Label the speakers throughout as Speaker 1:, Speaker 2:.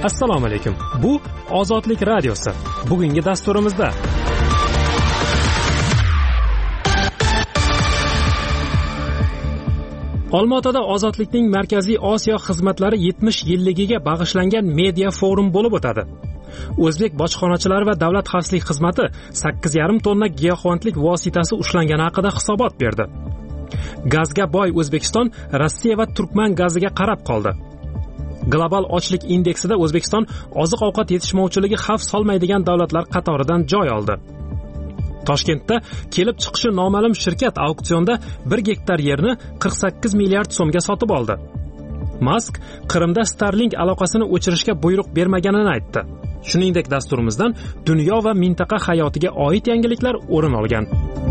Speaker 1: Assalomu alaykum. Bu Ozodlik radiosi. Bugungi dasturimizda Olmaotada Ozodlikning Markaziy Osiyo xizmatlari 70 yilligiga bag'ishlangan media forum bo'lib o'tadi. O'zbek bojxonachilari va davlat xavfsizlik xizmati 8,5 tonna giyohvandlik vositasi ushlangani haqida hisobot berdi. Gazga boy O'zbekiston Rossiya va Turkman gaziga qarab qoldi. Global ochlik indeksida O'zbekiston oziq-ovqat yetishmovchiligi xavf solmaydigan davlatlar qatoridan joy oldi. Toshkentda kelib chiqishi noma'lum shirkat auksionda 1 gektar yerni 48 milliard so'mga sotib oldi. Musk Qrimda Starlink aloqasini o'chirishga buyruq bermaganini aytdi. Shuningdek, dasturimizdan dunyo va mintaqa hayotiga oid yangiliklar o'rin olgan.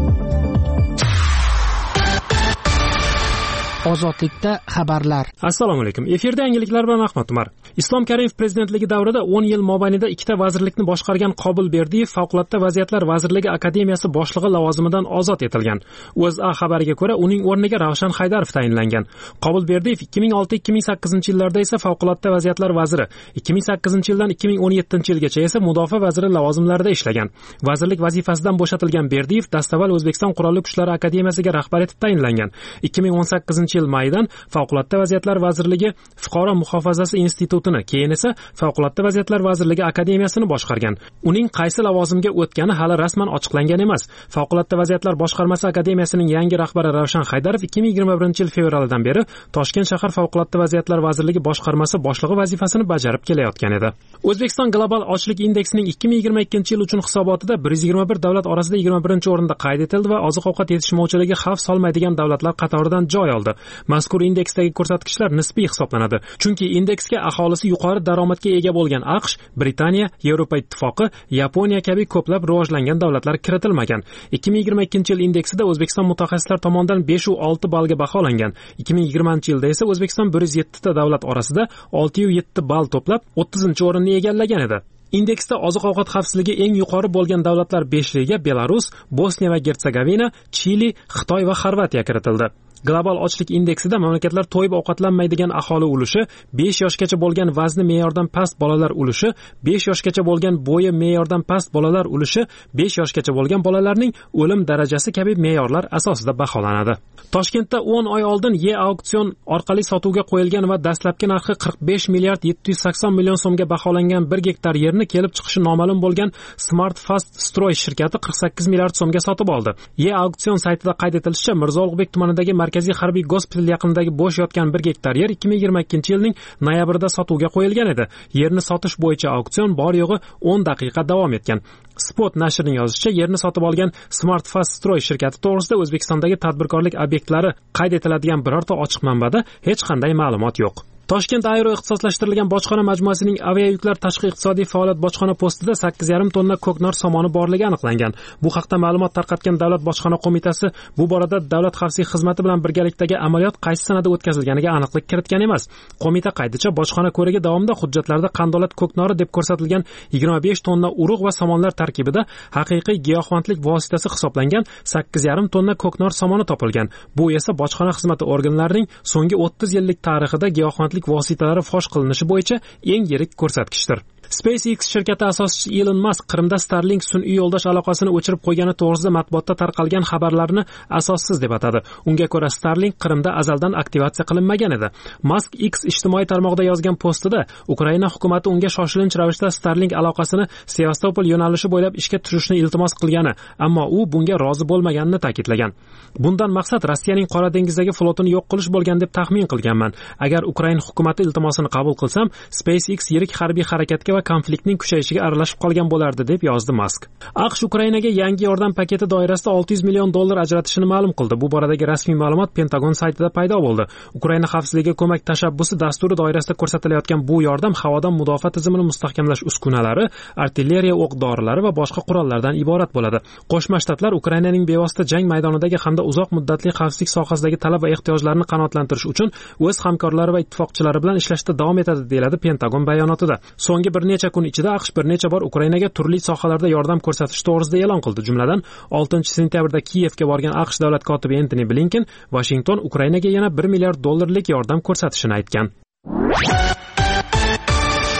Speaker 2: Ozodlikda xabarlar.
Speaker 1: Assalomu alaykum. Efirda yangiliklar bilan Ahmad Umar. Islom Karimov prezidentligi davrida 10 yil mobaynida ikkita vazirlikni boshqargan Qobil Berdiyev Favqulodda vaziyatlar vazirligi akademiyasi boshlig'i lavozimidan ozod etilgan. O'zA xabariga ko'ra, uning o'rniga Ravshan Haydarov tayinlangan. Qobil Berdiyev 2006-2008 yillarda esa Favqulodda vaziyatlar vaziri, 2008-yildan 2017-yilgacha esa mudofaa vaziri lavozimlarida ishlagan. Vazirlik vazifasidan bo'shatilgan Berdiyev dastavval O'zbekiston Qurolli kuchlari akademiyasiga rahbar etib tayinlangan. 2018-yil maydan Favqulodda vaziyatlar vazirligi Fuqaro muhofazasi institutini, keyin esa Favqulodda vaziyatlar vazirligi akademiyasini boshqargan. Uning qaysi lavozimga o'tgani hali rasman ochiqlangan emas. Favqulodda vaziyatlar boshqarmasi akademiyasining yangi rahbari Ravshan Haydarov 2021-yil fevralidan beri Toshkent shahar Favqulodda vaziyatlar vazirligi boshqarmasi boshlig'i vazifasini bajarib kelayotgan edi. O'zbekiston global ochlik indeksining 2022-yil uchun hisobotida 121 davlat orasida 21-o'rinda qayd etildi va oziq-ovqat yetishmovchiligi xavf solmaydigan davlatlar qatoridan joy oldi. Mazkur indeksdagi ko'rsatkichlar nisbiy hisoblanadi. Chunki indeksga aholisi yuqori daromadga ega bo'lgan AQSh, Britaniya, Yevropa Ittifoqi, Yaponiya kabi ko'plab rivojlangan davlatlar kiritilmagan. 2022-yil indeksida O'zbekiston mutaxassislar tomonidan 5 va 6 ballga baholangan. 2020-yilda esa O'zbekiston 107 ta davlat orasida 607 ball to'plab 30-o'rinni egallagan edi. Indeksda oziq-ovqat xavfsizligi eng yuqori bo'lgan davlatlar 5ligiga Belarus, Bosniya va Gertsegovina, Chili, Xitoy va Xorvatiya kiritildi. Global ochlik indeksida mamlakatlar to'yib ovqatlanmaydigan aholi ulushi, 5 yoshgacha bo'lgan vazni me'yordan past bolalar ulushi, 5 yoshgacha bo'lgan bo'yi me'yordan past bolalar ulushi, 5 yoshgacha bo'lgan bolalarning o'lim darajasi kabi me'yorlar asosida baholanadi. Toshkentda 10 oy oldin auksion orqali sotuvga qo'yilgan va dastlabki narxi 45 milliard 780 million so'mga baholangan 1 gektar yerni kelib chiqishi noma'lum bo'lgan Smart Fast Stroy shirkati 48 milliard so'mga sotib oldi. auksion saytida qayd etilishicha, Mirzo Ulug'bek tumanidagi Markaziy harbiy gospital yaqinidagi bo'sh yotgan 1 gektar yer 2022-yilning noyabrida sotuvga qo'yilgan edi. Yerni sotish bo'yicha auksion bor yo'g'i 10 daqiqa davom etgan. Spot nashrining yozishicha, yerni sotib olgan Smart Fast Stroy shirkati to'g'risida O'zbekistondagi tadbirkorlik obyektlari qayd etiladigan birorta ochiq manbada hech qanday ma'lumot yo'q. Toshkent Aero ixtisoslashtirilgan bojxona majmuasining aviayuklar tashqi iqtisodiy faoliyat bojxona postida 8,5 tonna ko'knor somoni borligi aniqlangan. Bu haqda ma'lumot tarqatgan Davlat bojxona qo'mitasi bu borada Davlat xavfsizlik xizmati bilan birgalikdagi amaliyot qaysi sanada o'tkazilganiga aniqlik kiritgan emas. Qo'mita qayticha bojxona ko'rigi davomida hujjatlarda qandolat ko'knori deb ko'rsatilgan 25 tonna urug' va somonlar tarkibida haqiqiy giyohvandlik vositasi hisoblangan 8,5 tonna ko'knor somoni topilgan. Bu esa bojxona xizmati organlarining so'nggi 30 yillik tarixida giyohvandlik vositalari fosh qilinishi bo'yicha eng yirik ko'rsatkichdir. SpaceX shirkati asoschisi Elon Musk Qrimda Starlink sun'iy yo'ldosh aloqasini o'chirib qo'ygani to'g'risida matbuotda tarqalgan xabarlarni asossiz deb atadi. Unga ko'ra, Starlink Qrimda azaldan aktivatsiya qilinmagan edi. Musk X ijtimoiy tarmoqda yozgan postida Ukraina hukumati unga shoshilinch ravishda Starlink aloqasini Sevastopol yo'nalishi bo'ylab ishga tushirishni iltimos qilgani, ammo u bunga rozi bo'lmaganini ta'kidlagan. Bundan maqsad Rossiyaning Qora dengizdagi flotini yo'q qilish bo'lgan deb taxmin qilganman. Agar Ukraina hukumati iltimosini qabul qilsam, SpaceX yirik harbiy harakatga va konfliktning kuchayishiga aralashib qolgan bo'lardi deb yozdi Musk. AQSh Ukrainaga yangi yordam paketi doirasida $600 million ajratishini ma'lum qildi. Bu boradagi rasmiy ma'lumot Pentagon saytida paydo bo'ldi. Ukraina xavfsizligiga ko'mak tashabbusi dasturi doirasida ko'rsatilayotgan bu yordam havodan mudofaa tizimini mustahkamlash uskunalari, artilleriya o'q-dorilari va boshqa qurollardan iborat bo'ladi. Qo'shma Shtatlar Ukrainaning bevosita jang maydonidagi hamda uzoq muddatli xavfsizlik sohasidagi talab va ehtiyojlarini qanoatlantirish uchun o'z hamkorlari va ittifoqchilari bilan ishlashda davom etadi, deyiladi Pentagon bayonotida. So'nggi bir necha kun ichida AQSh bir necha bor Ukrainaga turli sohalarda yordam ko'rsatish to'g'risida e'lon qildi. Jumladan 6-sentyabrda Kiyevga borgan AQSh davlat kotibi Antony Blinken Washington Ukrainaga yana $1 milliard yordam ko'rsatishini aytgan.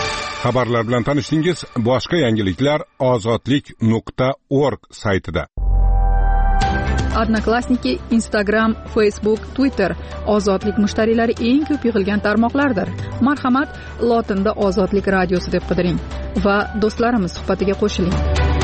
Speaker 3: Xabarlar bilan tanishdingiz. Boshqa yangiliklar ozodlik.org saytida.
Speaker 4: Odnoklassniki, Instagram, Facebook, Twitter ozodlik mushtariylari eng ko'p yig'ilgan tarmoqlardir. Marhamat, lotinda Ozodlik radiosi deb qidiring va do'stlarimiz suhbatiga qo'shiling.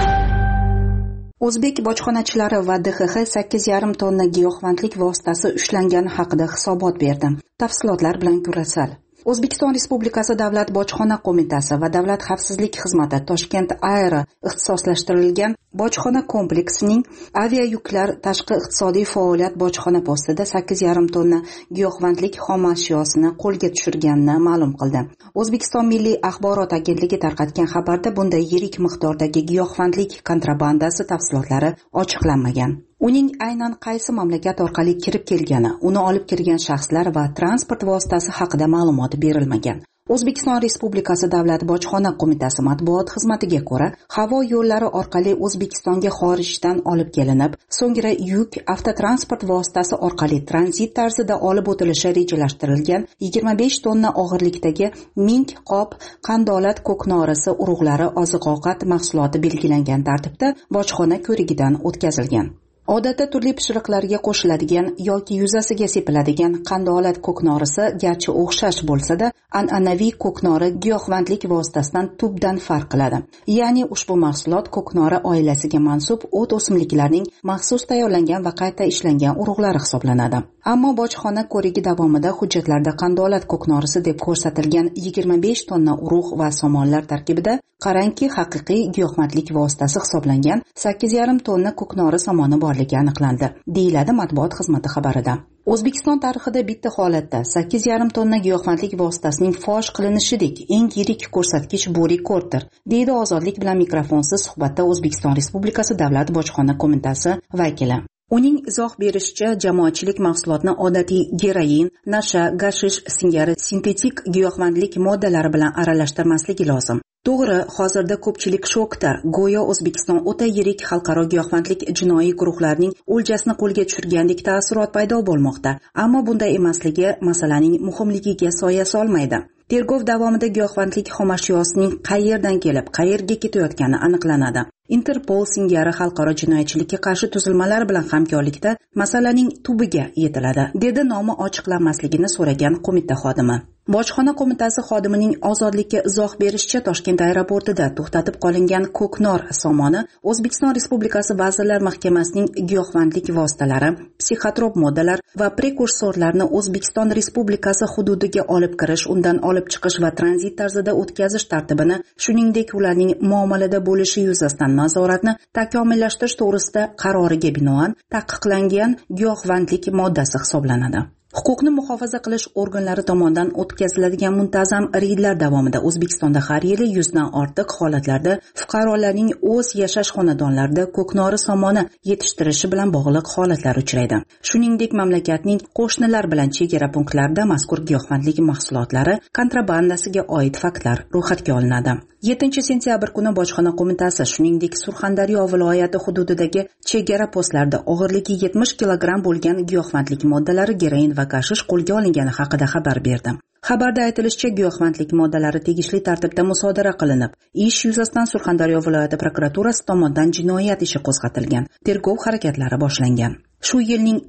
Speaker 5: O'zbek bojxonachilari va DXX 8,5 tonna giyohvandlik vositasi ushlangani haqida hisobot berdi. Tafsilotlar bilan ko'rasal. O'zbekiston Respublikasi Davlat bojxona qo'mitasi va Davlat xavfsizlik xizmati Toshkent Aero ixtisoslashtirilgan bojxona kompleksining aviayuklar tashqi iqtisodiy faoliyat bojxona postida 8,5 tonna giyohvandlik xom ashyosini qo'lga tushirganini ma'lum qildi. O'zbekiston Milliy axborot agentligi tarqatgan xabarda bunday yirik miqdordagi giyohvandlik kontrabandasi tafsilotlari ochiqlanmagan. Uning aynan qaysi mamlakat orqali kirib kelgani, uni olib kirgan shaxslar va transport vositasi haqida ma'lumot berilmagan. O'zbekiston Respublikasi Davlat bojxona qo'mitasi matbuot xizmatiga ko'ra, havo yo'llari orqali O'zbekistonga xorijdan olib kelinib, so'ngra yuk avtotransport vositasi orqali tranzit tarzida olib o'tilishi rejalashtirilgan 25 tonna og'irlikdagi ming qop qandolat ko'knorisi urug'lari oziq-ovqat mahsuloti belgilangan tartibda bojxona ko'rigidan o'tkazilgan. Odatda turli pishiriqlarga qo'shiladigan yoki yuzasiga sepiladigan qandolat ko'knorisi garchi o'xshash bo'lsa-da, an'anaviy ko'knori giyohvandlik vositasidan tubdan farq qiladi. Ya'ni ushbu mahsulot ko'knori oilasiga mansub o't o'simliklarning maxsus tayyorlangan va qayta ishlangan urug'lari hisoblanadi. Ammo bojxona ko'rigi davomida hujjatlarda qandolat ko'knorisi deb ko'rsatilgan 25 tonna urug' va somonlar tarkibida qarangki haqiqiy giyohvandlik vositasi hisoblangan 8,5 tonna ko'knori somoni borligi aniqlandi, deyiladi matbuot xizmati xabarida. O'zbekiston tarixida bitta holatda 8,5 tonna giyohvandlik vositasining fosh qilinishidek eng yirik ko'rsatkich bu rekorddir, deydi Ozodlik bilan mikrofonsiz suhbatda O'zbekiston Respublikasi Davlat bojxona qo'mitasi vakili. Uning izoh berishicha, jamoatchilik mahsulotni odatiy geroin, nasha, gashish singari sintetik giyohvandlik moddalari bilan aralashtirmasligi lozim. To'g'ri, hozirda ko'pchilik shokda, go'yo O'zbekiston o'ta yirik xalqaro giyohvandlik jinoiy guruhlarining o'ljasini qo'lga tushirgandek taassurot paydo bo'lmoqda. Ammo bunday emasligi masalaning muhimligiga soya solmaydi. Tergov davomida giyohvandlik xomashyosining qayerdan kelib, qayerga ketayotgani aniqlanadi. Interpol singari xalqaro jinoyatchilikka qarshi tuzilmalar bilan hamkorlikda masalaning tubiga yetiladi, dedi nomi ochiqlanmasligini so'ragan qo'mita xodimi. Bojxona qo'mitasi xodimining Ozodlikka izoh berishicha, Toshkent aeroportida to'xtatib qolingan ko'knor somoni O'zbekiston Respublikasi Vazirlar Mahkamasining giyohvandlik vositalari, psixotrop moddalar va prekursorlarni O'zbekiston Respublikasi hududiga olib kirish, undan olib chiqish va tranzit tarzida o'tkazish tartibini, shuningdek ularning muomalada bo'lishi yuzasidan nazoratni takomillashtirish to'g'risida qaroriga binoan taqiqlangan giyohvandlik moddasi hisoblanadi. Huquqni muhofaza qilish organlari tomonidan o'tkaziladigan muntazam reydlar davomida O'zbekistonda har yili 100 dan ortiq holatlarda fuqarolarning o'z yashash xonadonlarida ko'knori somoni yetishtirishi bilan bog'liq holatlar uchraydi. Shuningdek, mamlakatning qo'shnilar bilan chegara punktlarida mazkur giyohvandlik mahsulotlari kontrabandasiga oid faktlar ro'yxatga olinadi. 7 sentyabr kuni bojxona qo'mitasi, shuningdek, Surxondaryo viloyati hududidagi chegara postlarida og'irligi 70 kilogramm bo'lgan giyohvandlik moddalari, geroin va gashish qo'lga olingani haqida xabar berdi. Xabarda aytilishicha, giyohvandlik moddalari tegishli tartibda musodara qilinib, ish yuzasidan Surxondaryo viloyati prokuraturasi tomonidan jinoyat ishi qo'zg'atilgan, tergov harakatlari boshlangan. Shu yilning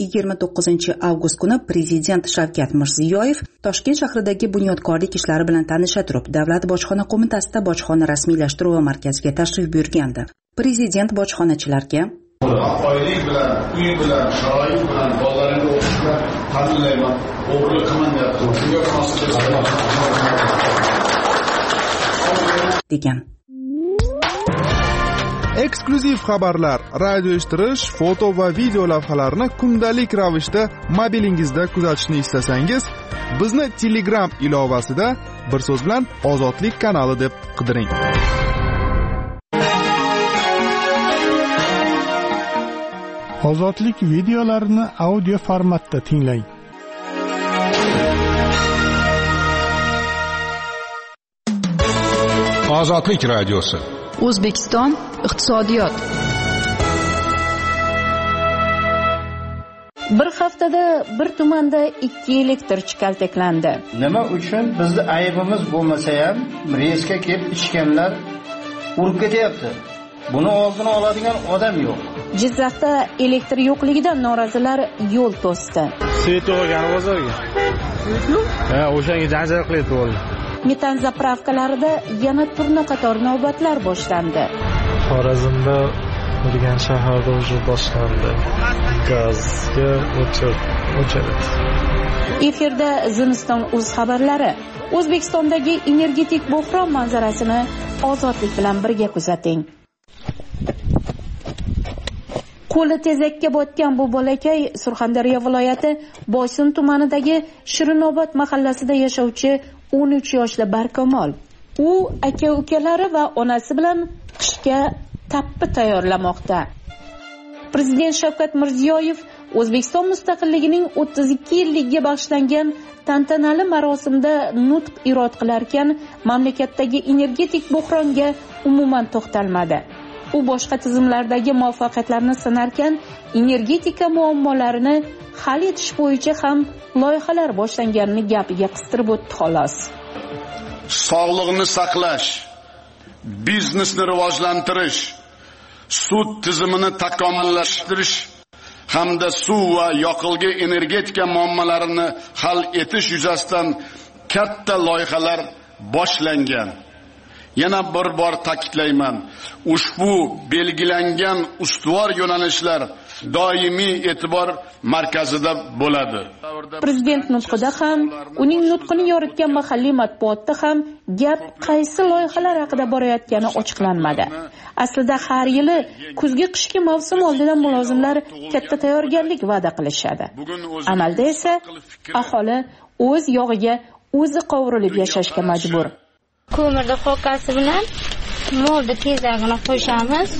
Speaker 5: 29 avgust kuni Prezident Shavkat Mirziyoyev Toshkent shahridagi bunyodkorlik ishlari bilan tanisha turib, Davlat bojxona qo'mitasida bojxona rasmiylashtirish markaziga tashrif buyurgandi. Prezident bojxonachilarga
Speaker 6: oylik bilan, uy bilan, sharoit bilan bolalarimga o'qishga ta'minlayman, o'g'irlik qilmayapti, shunga
Speaker 5: degan.
Speaker 7: Eksklyuziv xabarlar, radio eshittirish, foto va video lavhalarni kundalik ravishda mobilingizda kuzatishni istasangiz, bizni Telegram ilovasida bir so'z bilan Ozodlik kanali deb qidiring.
Speaker 8: Ozodlik videolarini audio formatda tinglang.
Speaker 3: Ozodlik radiosi.
Speaker 4: O'zbekiston iqtisodiyot. Bir hafta
Speaker 9: haftada bir tumanda 2 elektrchi kaltaklandi.
Speaker 10: Nima uchun bizning aybimiz bo'lmasa ham reysga kelib ichganlar urib ketyapti. Buni oldini oladigan odam yo'q.
Speaker 9: Jizzaxda elektr yo'qligidan norozilar yo'l to'sdi.
Speaker 11: Svet o'rgani bozorga. Svet yo'q? Ha, o'shanga janjal qilyapti bo'ldi.
Speaker 9: Metan zapravkalarida yana turna qator navbatlar boshlandi.
Speaker 11: Xorazmda Urgan shaharda o'sha boshlandi. Gazga o'chirdi.
Speaker 9: Efirda Zimiston.uz xabarlari. O'zbekistondagi energetik bo'hron manzarasini ozodlik bilan birga kuzating. Qo'li tezakka botgan bu bolakay Surxondaryo viloyati Boysun tumanidagi Shirinobod mahallasida yashovchi 13 yoshli Barkamol. U aka-ukalari va onasi bilan qishga tappi tayyorlamoqda. Prezident Shavkat Mirziyoyev O'zbekiston mustaqilligining 32 yilligiga bag'ishlangan tantanali marosimda nutq irod qilarkan, mamlakatdagi energetik bo'hronga umuman to'xtalmadi. U boshqa tizimlardagi muvaffaqiyatlarni sanarkan, energetika muammolarini hal etish bo'yicha ham loyihalar boshlanganini gapiga qistirib o'tdi xolos.
Speaker 6: Sog'liqni saqlash, biznesni rivojlantirish, sud tizimini takomillashtirish hamda suv va yoqilg'i energetika muammolarini hal etish yuzasidan katta loyihalar boshlangan. Yana bir bor ta'kidlayman, ushbu belgilangan ustuvor yo'nalishlar doimiy e'tibor markazida bo'ladi.
Speaker 9: Prezident nutqida ham, uning nutqini yoritgan mahalliy matbuotda ham gap qaysi loyihalar haqida borayotgani ochiqlanmadi. Aslida har yili kuzgi qishki mavsum oldidan mulozimlar katta tayyorgarlik va'da qilishadi. Amalda esa aholi o'z yog'iga o'zi qovurilib yashashga majbur.
Speaker 12: Ko'mirni xokkasi bilan molni tezagini qo'shamiz.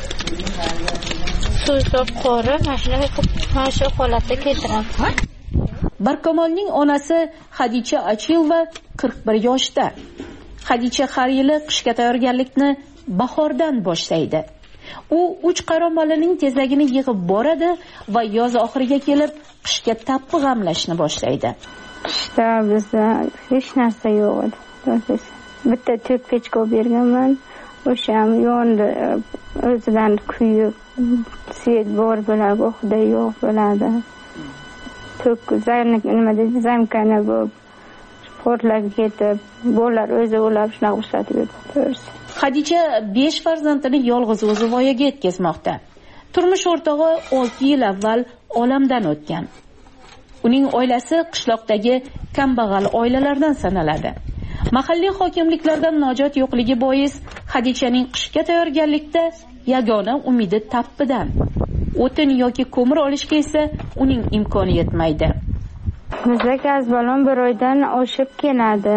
Speaker 12: Suv qo'rib, mana shu holatga keltiramiz.
Speaker 9: Barkamolning onasi Xadicha Achilova 41 yoshda. Xadicha har yili qishga tayyorgarlikni bahordan boshlaydi. U 3 qaramolining tezagini yig'ib boradi va yoz oxiriga kelib qishga tappi g'amlashni boshlaydi.
Speaker 12: Qishda bizda hech narsa yo'q edi. Bitta to'k pechka berganman. O'sha ham yondi, o'zidan kuyib, svet bor bo'ladi, xudo yo'q bo'ladi. To'k nima deydi, zamkana bo'lib, portlab ketib, bolalar o'zi o'lab shunaqa ishlatib yuribdi.
Speaker 9: Xadicha 5 farzandini yolg'iz o'zi voyaga yetkazmoqda. Turmush o'rtog'i 6 yil avval olamdan o'tgan. Uning oilasi qishloqdagi kambag'al oilalardan sanaladi. Mahalliy hokimliklardan najot yo'qligi bois Xadichaning qishga tayyorgarlikda yagona umidi tappidan. O'tin yoki ko'mir olishga esa uning imkoni yetmaydi.
Speaker 12: Bizda gaz balon bir oydan oshib keladi.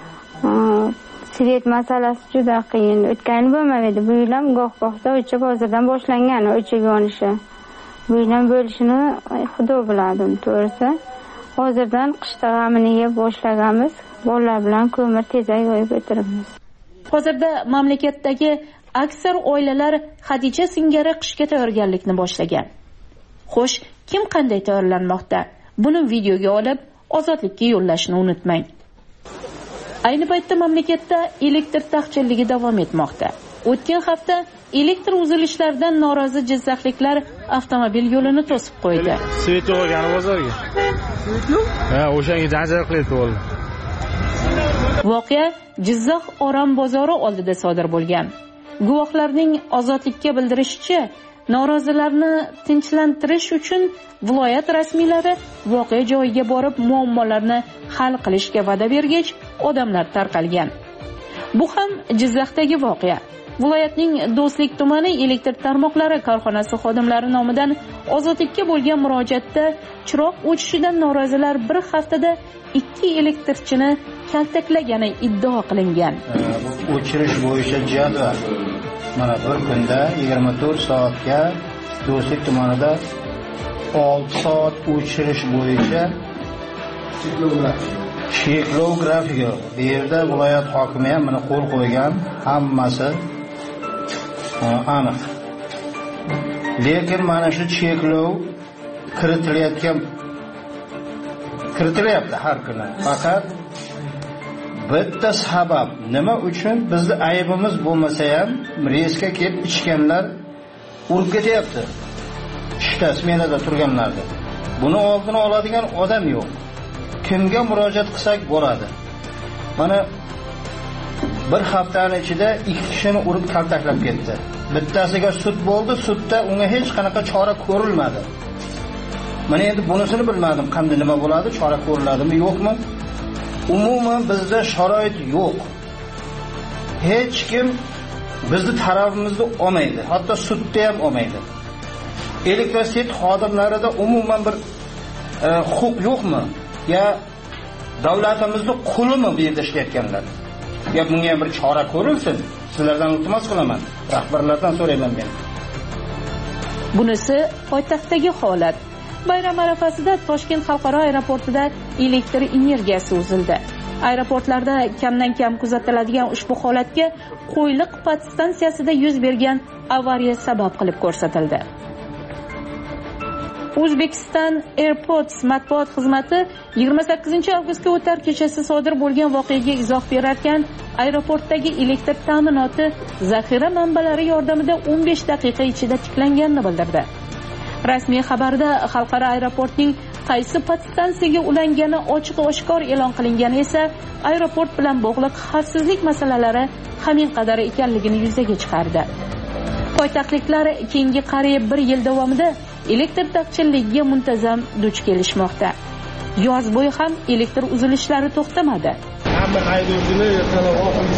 Speaker 12: Svet masalasi juda qiyin. O'tgani bo'lmaydi. Bu yil ham goh-gohda o'chib hozirdan boshlangan o'chib yonishi. Bu yil ham bo'lishini xudo biladi, to'g'risi. Hozirdan qishda g'amini yeb boshlaganmiz. Bolalar bilan ko'mir tezak yoyib o'tiribmiz.
Speaker 9: Hozirda mamlakatdagi aksar oilalar Xadicha singari qishga tayyorgarlikni boshlagan. Xo'sh, kim qanday tayyorlanmoqda? Buni videoga olib, ozodlikka yo'llashni unutmang. Ayni paytda mamlakatda elektr taqchilligi davom etmoqda. O'tgan hafta elektr uzilishlaridan norozi jizzaxliklar avtomobil yo'lini to'sib qo'ydi.
Speaker 11: Svet o'rgani bozorga. Svet yo'q? Ha, o'shanga janjal qilyapti bo'ldi.
Speaker 9: Voqea Jizzax Orom bozori oldida sodir bo'lgan. Guvohlarning ozodlikka bildirishicha, norozilarni tinchlantirish uchun viloyat rasmiylari voqea joyiga borib muammolarni hal qilishga va'da bergach, odamlar tarqalgan. Bu ham Jizzaxdagi voqea. Viloyatning Do'stlik tumani elektr tarmoqlari korxonasi xodimlari nomidan ozodlikka bo'lgan murojaatda chiroq o'chishidan norozilar bir haftada 2 elektrchini kaltaklagani iddao qilingan.
Speaker 10: O'chirish bo'yicha jadval. Mana bir kunda 24 soatga Do'stlik tumanida 6 soat o'chirish bo'yicha cheklov grafiki. Bu yerda viloyat hokimi ham buni qo'l qo'ygan, hammasi aniq. Lekin mana shu cheklov kiritilayotgan kiritilyapti har kuni. Faqat bitta sabab nima uchun bizni aybimiz bo'lmasa ham reysga kelib ichganlar urib ketyapti. Ishda smenada turganlarni. Buni oldini oladigan odam yo'q. Kimga murojaat qilsak bo'ladi. Mana bir haftaning ichida 2 kishini urib kaltaklab ketdi. Bittasiga sud bo'ldi, sudda unga hech qanaqa chora ko'rilmadi. Mana endi bunisini bilmadim, qanday nima bo'ladi, chora ko'riladimi, yo'qmi? Umuman bizda sharoit yo'q. Hech kim bizni tarafimizni olmaydi, hatto sudda ham olmaydi. Elektrostet xodimlarida umuman bir huquq yo'qmi? Ya davlatimizning qulimi bu yerda ishlayotganlar? Ya bunga ham bir chora ko'rilsin. Sizlardan iltimos qilaman, rahbarlardan so'rayman men.
Speaker 9: Bunisi poytaxtdagi holat. Bayram arafasida Toshkent xalqaro aeroportida elektr energiyasi uzildi. Aeroportlarda kamdan-kam kuzatiladigan ushbu holatga Qo'yliq podstansiyasida yuz bergan avariya sabab qilib ko'rsatildi. Uzbekistan Airports matbuot xizmati 28-avgustga o'tar kechasi sodir bo'lgan voqeaga izoh berarkan, aeroportdagi elektr ta'minoti zaxira manbalari yordamida 15 daqiqa ichida tiklanganini bildirdi. Rasmiy xabarda xalqaro aeroportning qaysi podstansiyaga ulangani ochiq-oshkor e'lon qilingani esa aeroport bilan bog'liq xavfsizlik masalalari hamin qadar ekanligini yuzaga chiqardi. Poytaxtliklar keyingi qariyb 1 yil davomida elektr taqchilligiga muntazam duch kelishmoqda. Yoz bo'yi ham elektr uzilishlari to'xtamadi.
Speaker 11: Hamma haydovchilar ertalab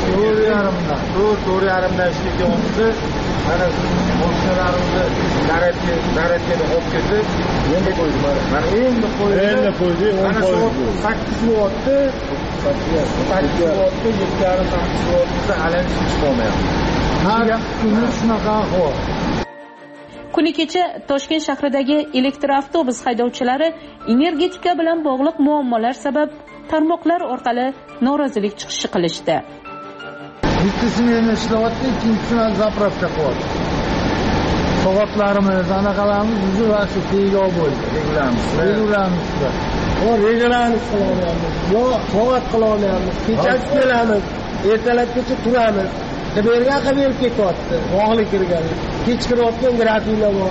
Speaker 11: 4:30dan ishga olsa, mana mashinalarimizni zaryadga olib ketib, endi qo'ydi. Mana endi qo'ydi. Mana soat 8 soatda 7:30 soatda hali ish qolmayapti. Har kuni shunaqa ahvol.
Speaker 9: Kuni kecha Toshkent shahridagi elektr avtobus haydovchilari energetika bilan bog'liq muammolar sabab tarmoqlar orqali norozilik chiqishi qilishdi.
Speaker 8: Bittasini ishlayapti, ikkinchisini zapravka qilyapti. Soatlarimiz, anaqalarimiz bizni vaqti tega bo'ldi. Rejalarimiz.
Speaker 13: Rejalarimiz qilyapmiz. Yo, soat qilyapmiz. Kechasi kelamiz, ertalabgacha turamiz. Bergan berib ketyapti. Bog'lik kirgan. Kechqurun grafikalar bor.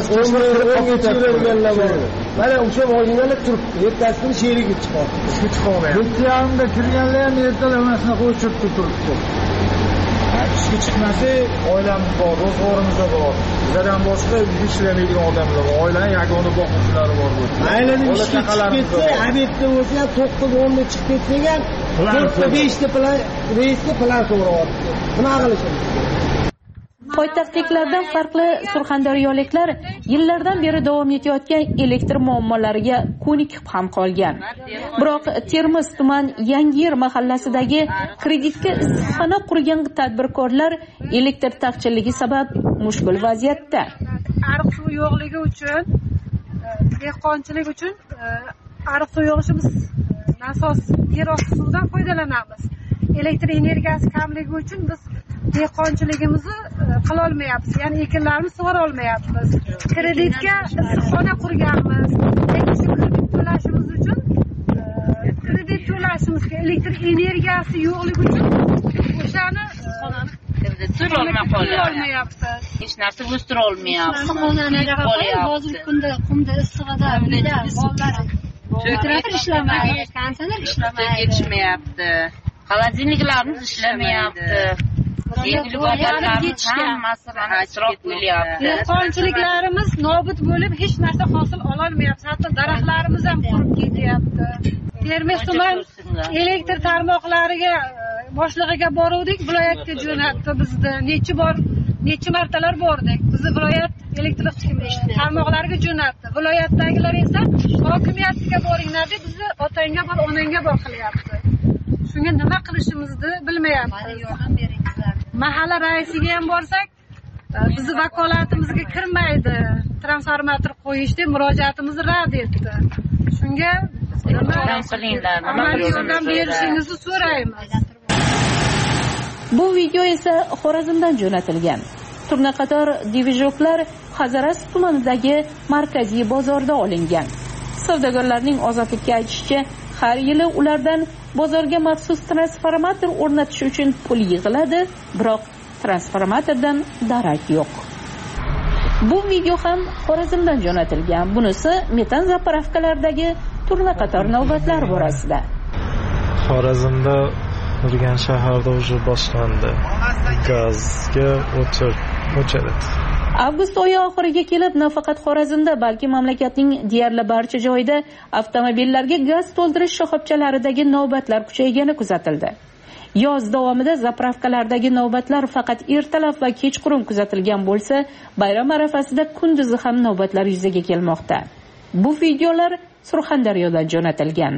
Speaker 13: Zaxirasi bor. Mana o'sha mashinalar turibdi. Ertasiga sherigi chiqadi. Ishga chiqolmaydi.
Speaker 8: 7:30da kirganlar ham ertalamasini qo'yib turibdi.
Speaker 11: Ishga chiqmasa, oilamiz bor, ro'zg'orimiz bor. Bizdan boshqa ishlamaydigan odamlar bor. Oilaning yagona boquvchilari bor bo'ldi.
Speaker 13: Mayli ishga chiqib ketsa, obedda bo'lsa ham 9:10da chiqib ketsak ham 4:05da plan reysga plan so'rayapti. Nima qilishimiz?
Speaker 9: Poytaxtliklardan farqli surxondaryoliklar yillardan beri davom etayotgan elektr muammolariga ko'nikib ham qolgan. Biroq Termiz tuman Yangiyer mahallasidagi kreditga issiqxona qurgan tadbirkorlar elektr taqchilligi sabab mushkul vaziyatda.
Speaker 14: Ariq suvi yo'qligi uchun, dehqonchilik uchun ariq suvi yog'ishimiz nasos yer osti suvidan foydalanamiz. Elektr energiyasi kamligi uchun biz dehqonchiligimizni qila olmayapmiz. Ya'ni ekinlarimizni sug'ora olmayapmiz. Kreditga issiqxona qurganmiz. Lekin shu kredit to'lashimiz uchun kredit to'lashimizga elektr energiyasi yo'qligi uchun o'shani to'lay olmayapmiz.
Speaker 15: Hech narsa o'stira olmayapmiz.
Speaker 16: Hozirgi kunda qumda issig'ida bolalar temperatur ishlamaydi, kondisioner ishlamaydi,
Speaker 15: yetishmayapti. Xolodilniklarimiz ishlamayapti.
Speaker 14: Dehqonchiliklarimiz nobud bo'lib hech narsa hosil ololmayapti. Hatto daraxtlarimiz ham qurib ketyapti. Termiz tuman elektr tarmoqlariga boshlig'iga boruvdik, viloyatga jo'natdi bizni. Necha martalar bordik. Bizni viloyat elektr tarmoqlariga jo'natdi. Viloyatdagilar esa hokimiyatga boringlar deb bizni otangga bor, onangga bor qilyapti. Shunga nima qilishimizni bilmayapmiz. Yordam beringlar. Mahalla raisiga ham borsak, bizni vakolatimizga kirmaydi. Transformator qo'yish deb murojaatimizni rad etdi. Shunga yordam berishingizni so'raymiz.
Speaker 9: Bu video esa Xorazmdan jo'natilgan. Turnaqator divizhoklar Hazaras tumanidagi markaziy bozorda olingan. savdogarlarning ozodlikka aytishicha, har yili ulardan bozorga maxsus transformator o'rnatish uchun pul yig'iladi, biroq transformatordan darak yo'q. Bu video ham Xorazmdan jo'natilgan. Bunisi metan zapravkalardagi turli qator navbatlar borasida.
Speaker 17: Xorazmda Urgan shaharda уже boshlandi. Gazga o'chirdi.
Speaker 9: Avgust oyi oxiriga kelib, nafaqat Xorazmda, balki mamlakatning deyarli barcha joyida avtomobillarga gaz to'ldirish shoxobchalaridagi navbatlar kuchaygani kuzatildi. Yoz davomida zapravkalardagi navbatlar faqat ertalab va kechqurun kuzatilgan bo'lsa, bayram arafasida kunduzi ham navbatlar yuzaga kelmoqda. Bu videolar Surxondaryodan jo'natilgan.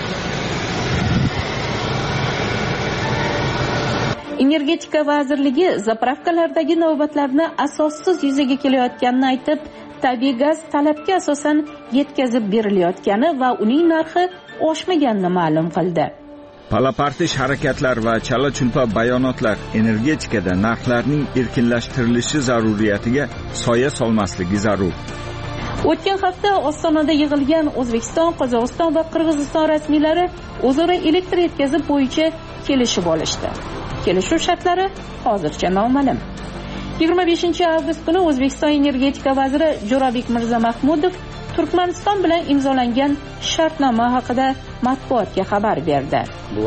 Speaker 9: Energetika vazirligi zapravkalardagi navbatlarni asossiz yuzaga kelayotganini aytib, tabiiy gaz talabga asosan yetkazib berilayotgani va uning narxi oshmaganini ma'lum qildi.
Speaker 18: Palapartish harakatlar va chala-chulpa bayonotlar energetikada narxlarning erkinlashtirilishi zaruriyatiga soya solmasligi zarur.
Speaker 9: O'tgan hafta Ostonada yig'ilgan O'zbekiston, Qozog'iston va Qirg'iziston rasmiylari o'zaro elektr yetkazib bo'yicha kelishib olishdi. Kelishuv shartlari hozircha noma'lum. 25-avgust kuni O'zbekiston energetika vaziri Jo'rabek Mirzamahmudov Turkmaniston bilan imzolangan shartnoma haqida matbuotga xabar berdi.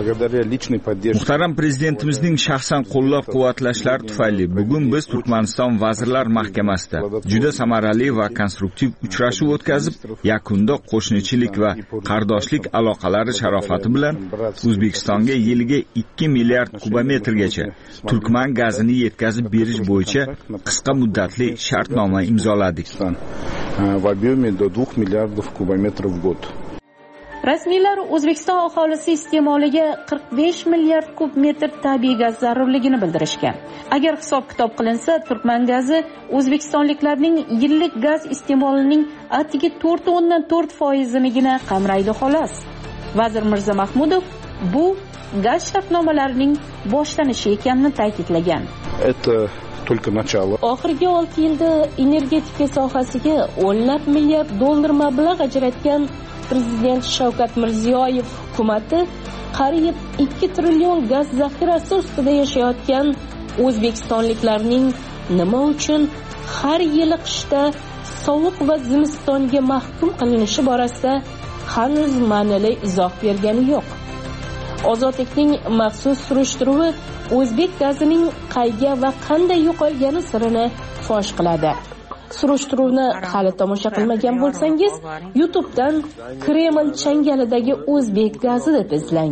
Speaker 18: Muhtaram prezidentimizning shaxsan qo'llab-quvvatlashlari tufayli bugun biz Turkmaniston vazirlar mahkamasida juda samarali va konstruktiv uchrashuv o'tkazib, yakunda qo'shnichilik va qardoshlik aloqalari sharofati bilan O'zbekistonga yiliga 2 milliard kubometrgacha turkman gazini yetkazib berish bo'yicha qisqa muddatli shartnoma imzoladik.
Speaker 6: В объеме до 2 миллиардов кубометров в год.
Speaker 9: Rasmiylar O'zbekiston aholisi iste'moliga 45 milliard kub metr tabiiy gaz zarurligini bildirishgan. Agar hisob-kitob qilinsa, turkman gazi o'zbekistonliklarning yillik gaz iste'molining atigi 4.4%nigina qamraydi xolos. Vazir Mirzamahmudov bu gaz shartnomalarining boshlanishi ekanini ta'kidlagan.
Speaker 6: Только начало.
Speaker 19: Oxirgi 6 yilda energetika sohasiga $10 milliard mablag' ajratgan Prezident Shavkat Mirziyoyev hukumatı qariyb 2 trillion gaz zaxirasi ustida yashayotgan o'zbekistonliklarning nima uchun har yili qishda sovuq va zimistonga mahkum qilinishi borasida hanuz ma'nili izoh bergani yo'q. Ozodlikning maxsus surishtiruvi o'zbek gazining qayga va qanday yo'qolgani sirini fosh qiladi. Surishtiruvni hali tomosha qilmagan bo'lsangiz, YouTube'dan Kreml changalidagi o'zbek gazi deb izlang.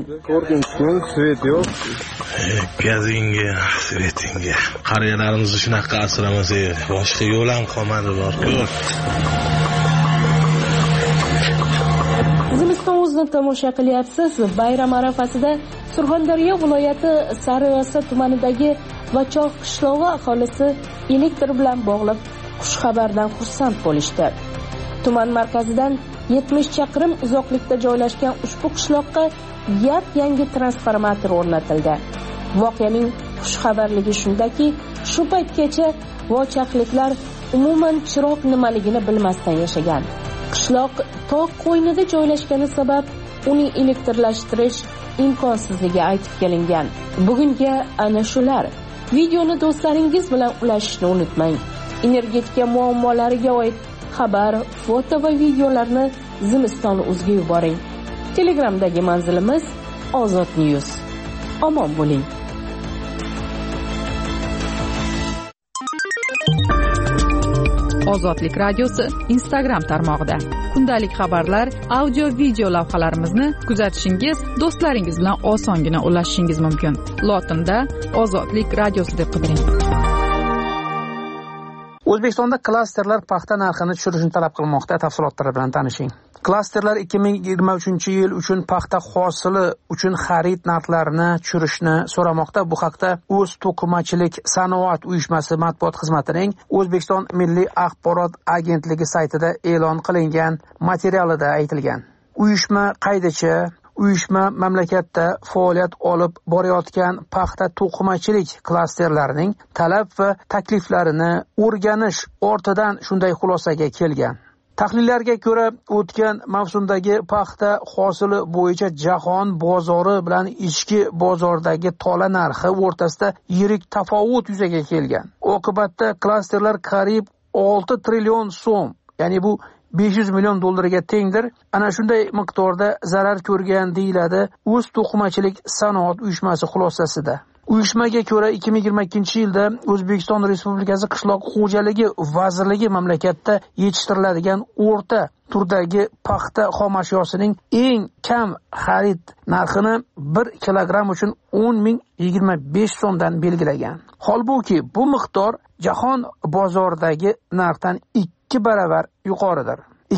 Speaker 17: Gazinga, svetinga. Qariyalarimizni shunaqa asramasak, boshqa yo'l ham qolmadi bor-ku.
Speaker 19: Zimiston o'zini tomosha qilyapsiz. Bayram arafasida Surxondaryo viloyati Sariyasi tumanidagi Vachoq qishlog'i aholisi elektr bilan bog'liq xushxabardan xursand bo'lishdi. Tuman markazidan 70 chaqirim uzoqlikda joylashgan ushbu qishloqqa yangi transformator o'rnatildi. Voqeaning xushxabarligi shundaki, shu paytgacha vochaqliklar umuman chiroq nimaligini bilmasdan yashagan. Qishloq tog' qo'ynida joylashgani sabab uni elektrlashtirish imkonsizligi aytib kelingan. Bugunga ana shular. Videoni do'stlaringiz bilan ulashishni unutmang. Energetika muammolariga oid xabar, foto va videolarni Zimiston uzga yuboring. Telegramdagi manzilimiz Ozod News. Omon bo'ling.
Speaker 4: Ozodlik radiosi Instagram tarmog'ida kundalik xabarlar, audio video lavhalarimizni kuzatishingiz, do'stlaringiz bilan osongina ulashishingiz mumkin. Lotinda Ozodlik radiosi deb qidiring.
Speaker 2: O'zbekistonda klasterlar paxta narxini tushirishni talab qilmoqda. Tafsilotlar bilan tanishing. Klasterlar 2023-yil uchun paxta hosili uchun xarid narxlarini tushirishni so'ramoqda. Bu haqda O'z to'qimachilik sanoat uyushmasi matbuot xizmatining O'zbekiston Milliy axborot agentligi saytida e'lon qilingan materialida aytilgan. Uyushma qaydicha uyushma mamlakatda faoliyat olib borayotgan paxta to'qimachilik klasterlarining talab va takliflarini o'rganish ortidan shunday xulosaga kelgan. Tahlillarga ko'ra, o'tgan mavsumdagi paxta hosili bo'yicha jahon bozori bilan ichki bozordagi tola narxi o'rtasida yirik tafovut yuzaga kelgan. Oqibatda klasterlar qariyb 6 trillion so'm, ya'ni bu 500 million dollarga tengdir. Ana shunday miqdorda zarar ko'rgan deyiladi O'z to'qimachilik sanoat uyushmasi xulosasida. Uyushmaga ko'ra 2022-yilda O'zbekiston Respublikasi Qishloq xo'jaligi vazirligi mamlakatda yetishtiriladigan o'rta turdagi paxta xomashyosining eng kam xarid narxini 1 kilogramm uchun 10.025 so'mdan belgilagan. Holbuki bu miqdor jahon bozoridagi narxdan 2 baravar yuqoridir.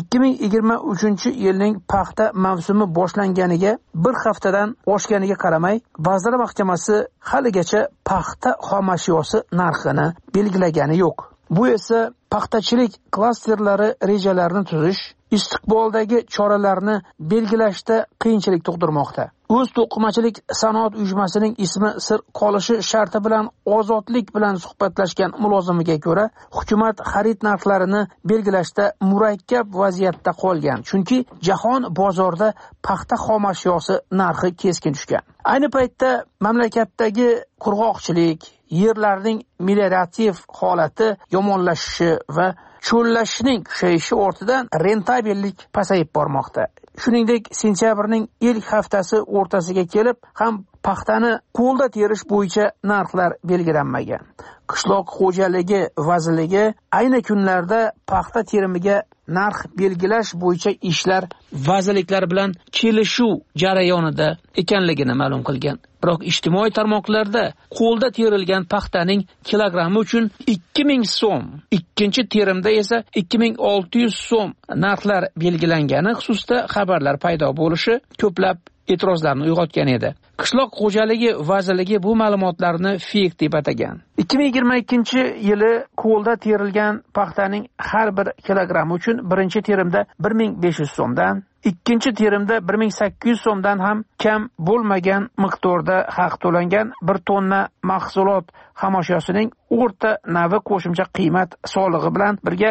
Speaker 2: 2023-yilning paxta mavsumi boshlanganiga bir haftadan oshganiga qaramay, Vazirlar Mahkamasi haligacha paxta xomashyosi narxini belgilagani yo'q. Bu esa paxtachilik klasterlari rejalarini tuzish, istiqboldagi choralarni belgilashda qiyinchilik tug'dirmoqda. O'z to'qimachilik sanoat uyushmasining ismi sir qolishi sharti bilan Ozodlik bilan suhbatlashgan mulozimiga ko'ra, hukumat xarid narxlarini belgilashda murakkab vaziyatda qolgan. Chunki jahon bozorida paxta xomashyosi narxi keskin tushgan. Ayni paytda mamlakatdagi qurg'oqchilik, yerlarning meliorativ holati yomonlashishi va cho'llashning kushayishi ortidan rentabellik pasayib bormoqda. Shuningdek, sentyabrning ilk haftasi o'rtasiga kelib ham paxtani qo'lda terish bo'yicha narxlar belgilanmagan. Qishloq xo'jaligi vazirligi ayni kunlarda paxta terimiga narx belgilash bo'yicha ishlar vazirliklar bilan kelishuv jarayonida ekanligini ma'lum qilgan. Biroq ijtimoiy tarmoqlarda qo'lda terilgan paxtaning kilogrammi uchun 2000 so'm, ikkinchi terimda esa 2600 so'm narxlar belgilangani xususida xabarlar paydo bo'lishi ko'plab e'tirozlarni uyg'otgan edi. Qishloq xo'jaligi vazirligi bu ma'lumotlarni fake deb atagan. 2022-yili qo'lda terilgan paxtaning har bir kilogrammi uchun birinchi terimda 1500 so'mdan, ikkinchi terimda 1800 so'mdan ham kam bo'lmagan miqdorda haq to'langan 1 tonna mahsulot xomashyosining o'rta navi qo'shimcha qiymat solig'i bilan birga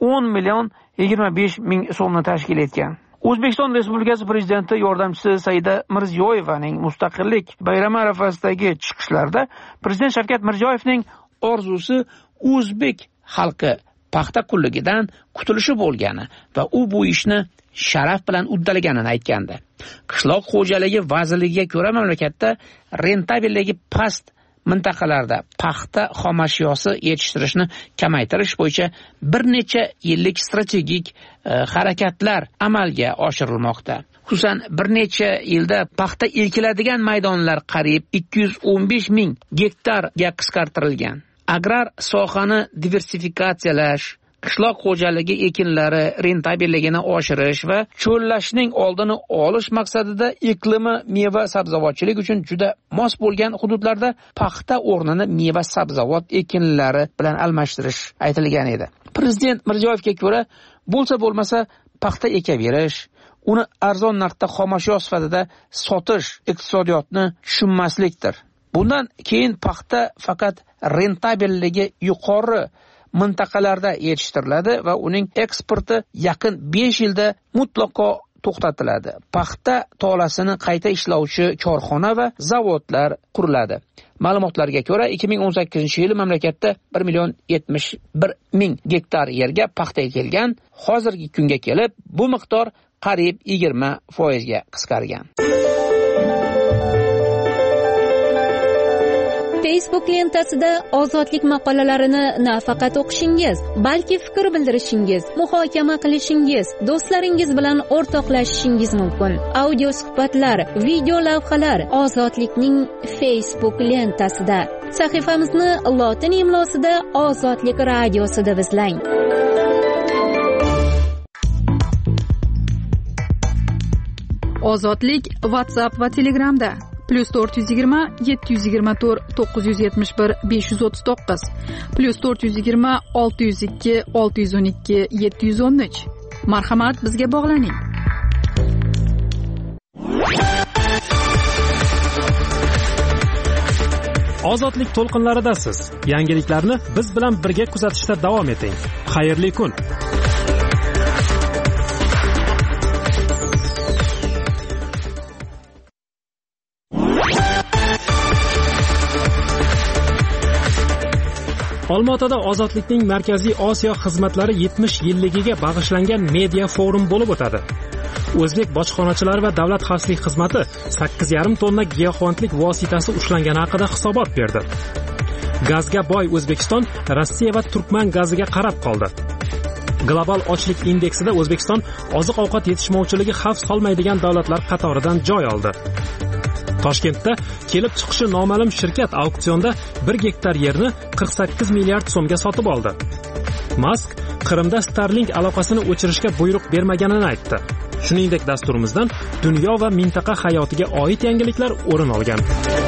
Speaker 2: 10.025.000 so'mni tashkil etgan. O'zbekiston Respublikasi Prezidenti yordamchisi Saida Mirziyoyevaning mustaqillik bayrami arafasidagi chiqishlarda Prezident Shavkat Mirziyoyevning orzusi o'zbek xalqi paxta qulligidan qutulishi bo'lgani va u bu ishni sharaf bilan uddalaganini aytgandi. Qishloq xo'jaligi vazirligiga ko'ra, mamlakatda rentabelligi past mintaqalarda paxta xomashyosi yetishtirishni kamaytirish bo'yicha bir necha yillik strategik harakatlar amalga oshirilmoqda. Xususan, bir necha yilda paxta ekiladigan maydonlar qariyb 215.000 gektarga qisqartirilgan. Agrar sohani diversifikatsiyalash, qishloq xo'jaligi ekinlari rentabelligini oshirish va cho'llashning oldini olish maqsadida iqlimi meva sabzavotchilik uchun juda mos bo'lgan hududlarda paxta o'rnini meva sabzavot ekinlari bilan almashtirish aytilgan edi. Prezident Mirziyoyevga ko'ra, bo'lsa bo'lmasa paxta ekaverish, uni arzon narxda xomashyo sifatida sotish iqtisodiyotni tushunmaslikdir. Bundan keyin paxta faqat rentabelligi yuqori mintaqalarda yetishtiriladi va uning eksporti yaqin 5 yilda mutlaqo to'xtatiladi. Paxta tolasini qayta ishlovchi korxona va zavodlar quriladi. Ma'lumotlarga ko'ra, 2018-yil mamlakatda 1.071.000 gektar yerga paxta ekilgan. Hozirgi kunga kelib bu miqdor qariyb 20% ga qisqargan.
Speaker 20: Facebook lentasida ozodlik maqolalarini nafaqat o'qishingiz, balki fikr bildirishingiz, muhokama qilishingiz, do'stlaringiz bilan o'rtoqlashishingiz mumkin. Audio suhbatlar, video lavhalar Ozodlikning Facebook lentasida. Sahifamizni lotin imlosida Ozodlik radiosi deb izlang.
Speaker 4: Ozodlik WhatsApp va Telegramda +420 724 971 539 +420 602 612 713. Marhamat, bizga bog'laning.
Speaker 1: Ozodlik to'lqinlaridasiz. Yangiliklarni biz bilan birga kuzatishda davom eting. Xayrli kun. Olmaotada Ozodlikning Markaziy Osiyo xizmatlari 70 yilligiga bag'ishlangan media forum bo'lib o'tadi. O'zbek bojxonachilari va davlat xavfsizlik xizmati 8,5 tonna giyohvandlik vositasi ushlangani haqida hisobot berdi. Gazga boy O'zbekiston Rossiya va Turkman gaziga qarab qoldi. Global ochlik indeksida O'zbekiston oziq-ovqat yetishmovchiligi xavf solmaydigan davlatlar qatoridan joy oldi. Toshkentda kelib chiqishi noma'lum shirkat auksionda 1 gektar yerni 48 milliard so'mga sotib oldi. Musk Qrimda Starlink aloqasini o'chirishga buyruq bermaganini aytdi. Shuningdek, dasturimizdan dunyo va mintaqa hayotiga oid yangiliklar o'rin olgan.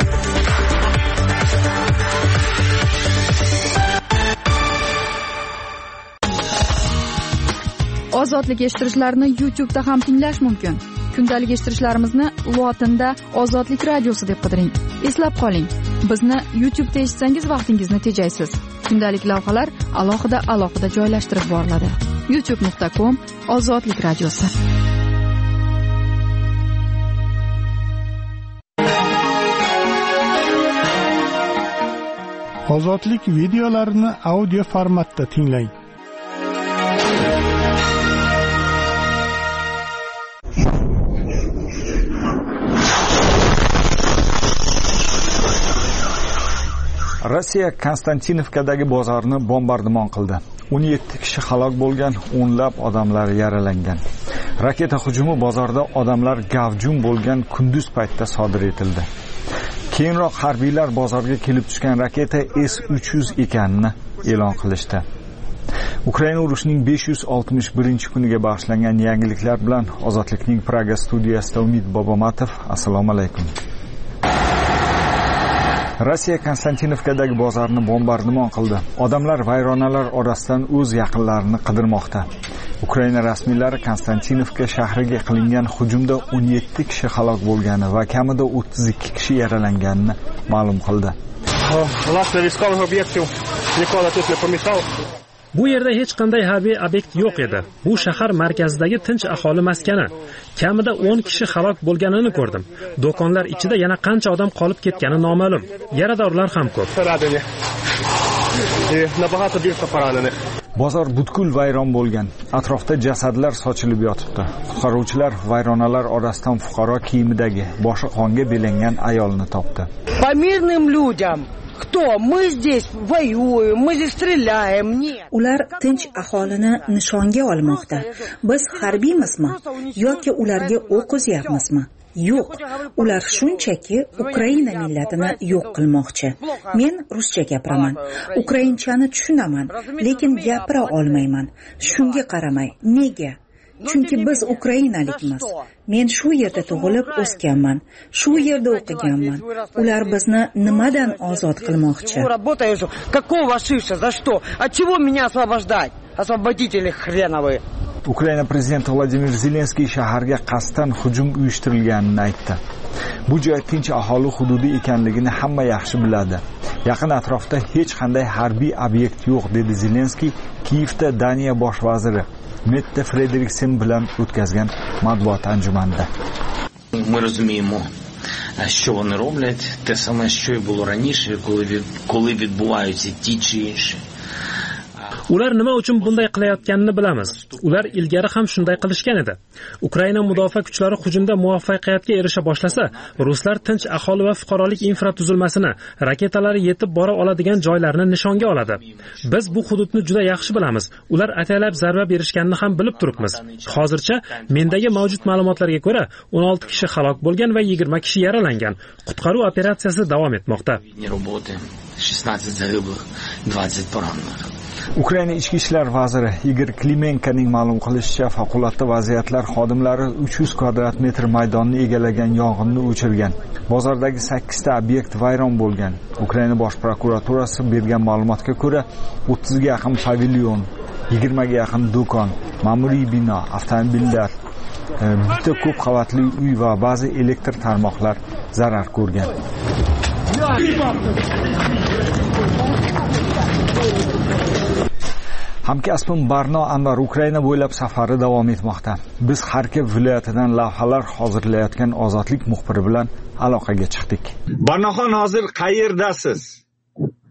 Speaker 4: Ozodlik eshittirishlarni YouTube'da ham tinglash mumkin. Kundalik eshittirishlarimizni lotinda Ozodlik radiosi deb qidiring. Eslab qoling, bizni YouTube'da eshitsangiz vaqtingizni tejaysiz. Kundalik lavhalar alohida joylashtirib boriladi. youtube.com Ozodlik radiosi.
Speaker 21: Ozodlik videolarini audio formatda tinglang.
Speaker 18: Rossiya Konstantinovkadagi bozorni bombardimon qildi. 17 kishi halok bo'lgan, o'nlab odamlar yaralangan. Raketa hujumi bozorda odamlar gavjum bo'lgan kunduz paytda sodir etildi. Keyinroq harbiylar bozorga kelib tushgan raketa S-300 ekanini e'lon qilishdi. Ukraina urushining 561-kuniga bag'ishlangan yangiliklar bilan Ozodlikning Praga studiyasida Umid Bobomatov. Assalomu alaykum. Rossiya Konstantinovkadagi bozorni bombardimon qildi. Odamlar vayronalar orasidan o'z yaqinlarini qidirmoqda. Ukraina rasmiylari Konstantinovka shahriga qilingan hujumda 17 kishi halok bo'lgani va kamida 32 kishi yaralanganini ma'lum qildi.
Speaker 1: Bu yerda hech qanday harbiy obyekt yo'q edi. Bu shahar markazidagi tinch aholi maskani. Kamida 10 kishi halok bo'lganini ko'rdim. Do'konlar ichida yana qancha odam qolib ketgani noma'lum. Yaradorlar ham ko'p.
Speaker 18: Bozor butkul vayron bo'lgan. Atrofda jasadlar sochilib yotibdi. Qutqaruvchilar vayronalar orasidan fuqaro kiyimidagi boshi qonga belangan ayolni topdi.
Speaker 13: По мирным людям. Кто? Мы здесь воюем, мы здесь стреляем. Нет.
Speaker 5: Ular tinch aholini nishonga olmoqda. Biz harbiymizmi yoki ularga o'q uzyapmizmi? Yo'q. Ular shunchaki Ukraina millatini yo'q qilmoqchi. Men ruscha gapiraman. Ukrainchani tushunaman, lekin gapira olmayman. Shunga qaramay, nega? Chunki biz ukrainalikmiz. Men shu yerda tug'ilib o'sganman. Shu yerda o'qiganman. Ular bizni nimadan ozod qilmoqchi?
Speaker 13: Какого шиша? За что? От чего меня освобождать? Освободители хреновые.
Speaker 18: Ukraina prezidenti Vladimir Zelenskiy shaharga qasddan hujum uyushtirilganini aytdi. Bu joy tinch aholi hududi ekanligini hamma yaxshi biladi. Yaqin atrofda hech qanday harbiy obyekt yo'q, dedi Zelenskiy Kiyevda Daniya bosh vaziri Mette Frederiksen bilan o'tkazgan matbuot anjumanida.
Speaker 22: Ми розуміємо, що вони роблять, те саме, що і було раніше, коли відбуваються ті чи інші.
Speaker 1: Ular nima uchun bunday qilayotganini bilamiz. Ular ilgari ham shunday qilishgan edi. Ukraina mudofaa kuchlari hujumda muvaffaqiyatga erisha boshlasa, ruslar tinch aholi va fuqarolik infratuzilmasini, raketalari yetib bora oladigan joylarni nishonga oladi. Biz bu hududni juda yaxshi bilamiz. Ular ataylab zarba berishganini ham bilib turibmiz. Hozircha mendagi mavjud ma'lumotlarga ko'ra 16 kishi halok bo'lgan va 20 kishi yaralangan. Qutqaruv operatsiyasi davom etmoqda.
Speaker 22: 16 загиблих, 20 поранених.
Speaker 18: Ukraina ichki ishlar vaziri Igor Klimenkoning ma'lum qilishicha, favqulodda vaziyatlar xodimlari 300 kvadrat metr maydonni egallagan yong'inni o'chirgan. Bozordagi 8 ta obyekt vayron bo'lgan. Ukraina bosh prokuraturasi bergan ma'lumotga ko'ra, 30 ga yaqin pavilyon, 20 ga yaqin do'kon, ma'muriy bino, avtomobillar, bitta ko'p qavatli uy va ba'zi elektr tarmoqlar zarar ko'rgan. Hamkasbim Barno Anvar Ukraina bo'ylab safari davom etmoqda. Biz Xarkov viloyatidan lavhalar hozirlayotgan Ozodlik muxbiri bilan aloqaga chiqdik.
Speaker 23: Barnoxon, hozir qayerdasiz?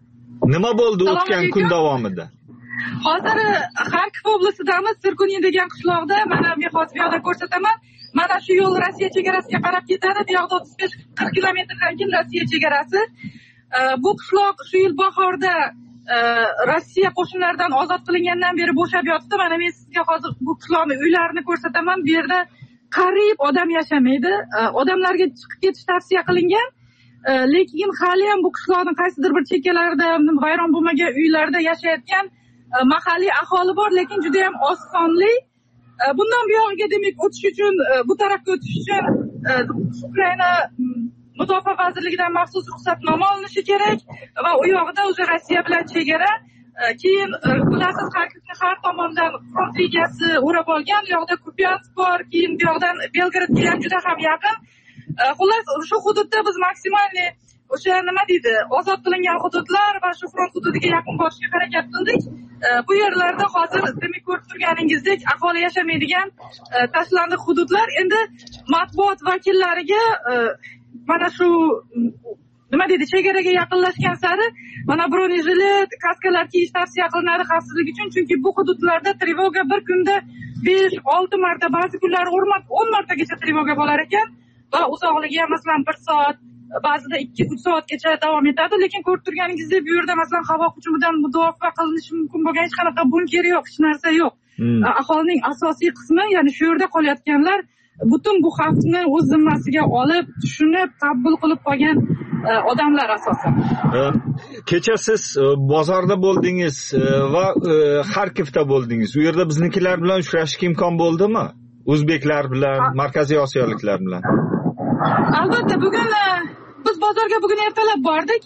Speaker 18: Nima bo'ldi o'tgan kun davomida?
Speaker 3: Hozir Xarkov oblasidamiz, Sirkuni degan qishloqda, mana men hozir bu yerda ko'rsataman. Mana shu yo'l Rossiya chegarasiga qarab ketadi. Bu yoqda 35-40 kilometrdan keyin Rossiya chegarasi. Bu qishloq shu yil bahorda Rossiya qo'shinlaridan ozod qilingandan beri bo'shab yotibdi. Mana men sizga hozir bu qishloqning uylarini ko'rsataman. Bu yerda qariyb odam yashamaydi. Odamlarga chiqib ketish tavsiya qilingan. Lekin hali ham bu qishloqning qaysidir bir chekkalarida, vayron bo'lmagan uylarda yashayotgan mahalliy aholi bor, lekin juda ham oz sonli. Bundan buyog'iga demak o'tish uchun, bu tarafga o'tish uchun Ukraina Mudofaa vazirligidan maxsus ruxsatnoma olinishi kerak va u yoqda o'zi Rossiya bilan chegara. Keyin bilasiz, Xarkovni har tomondan front liniyasi o'rab olgan. Bu yoqda Kupyansk bor, keyin bu yoqdan Belgradga ham juda ham yaqin. Xullas, shu hududda biz maksimalni o'sha nima deydi, ozod qilingan hududlar va shu front hududiga yaqin borishga harakat qildik. Bu yerlarda hozir demak ko'rib turganingizdek aholi yashamaydigan tashlandiq hududlar. Endi matbuot vakillariga mana shu nima deydi, chegaraga yaqinlashgan sari mana bronezhilet, kaskalar kiyish tavsiya qilinadi xavfsizlik uchun, chunki bu hududlarda trevoga bir kunda 5-6 marta, ba'zi kunlari 10 martagacha trevoga bo'lar ekan va uzoqligi ham masalan 1 soat, ba'zida 2-3 soatgacha davom etadi. Lekin ko'rib turganingizdek, bu yerda masalan havo hujumidan mudofaa qilinishi mumkin bo'lgan hech qanaqa bunker yo'q, hech narsa yo'q. Aholining asosiy qismi, ya'ni shu yerda qolayotganlar butun bu xavfni o'z zimmasiga olib, tushunib, qabul qilib qolgan odamlar asosan.
Speaker 18: Kecha siz bozorda bo'ldingiz va Xarkovda bo'ldingiz. U yerda biznikilar bilan uchrashishga imkon bo'ldimi? O'zbeklar bilan, Markaziy Osiyoliklar bilan.
Speaker 3: Albatta, bugun biz bozorga bugun ertalab bordik.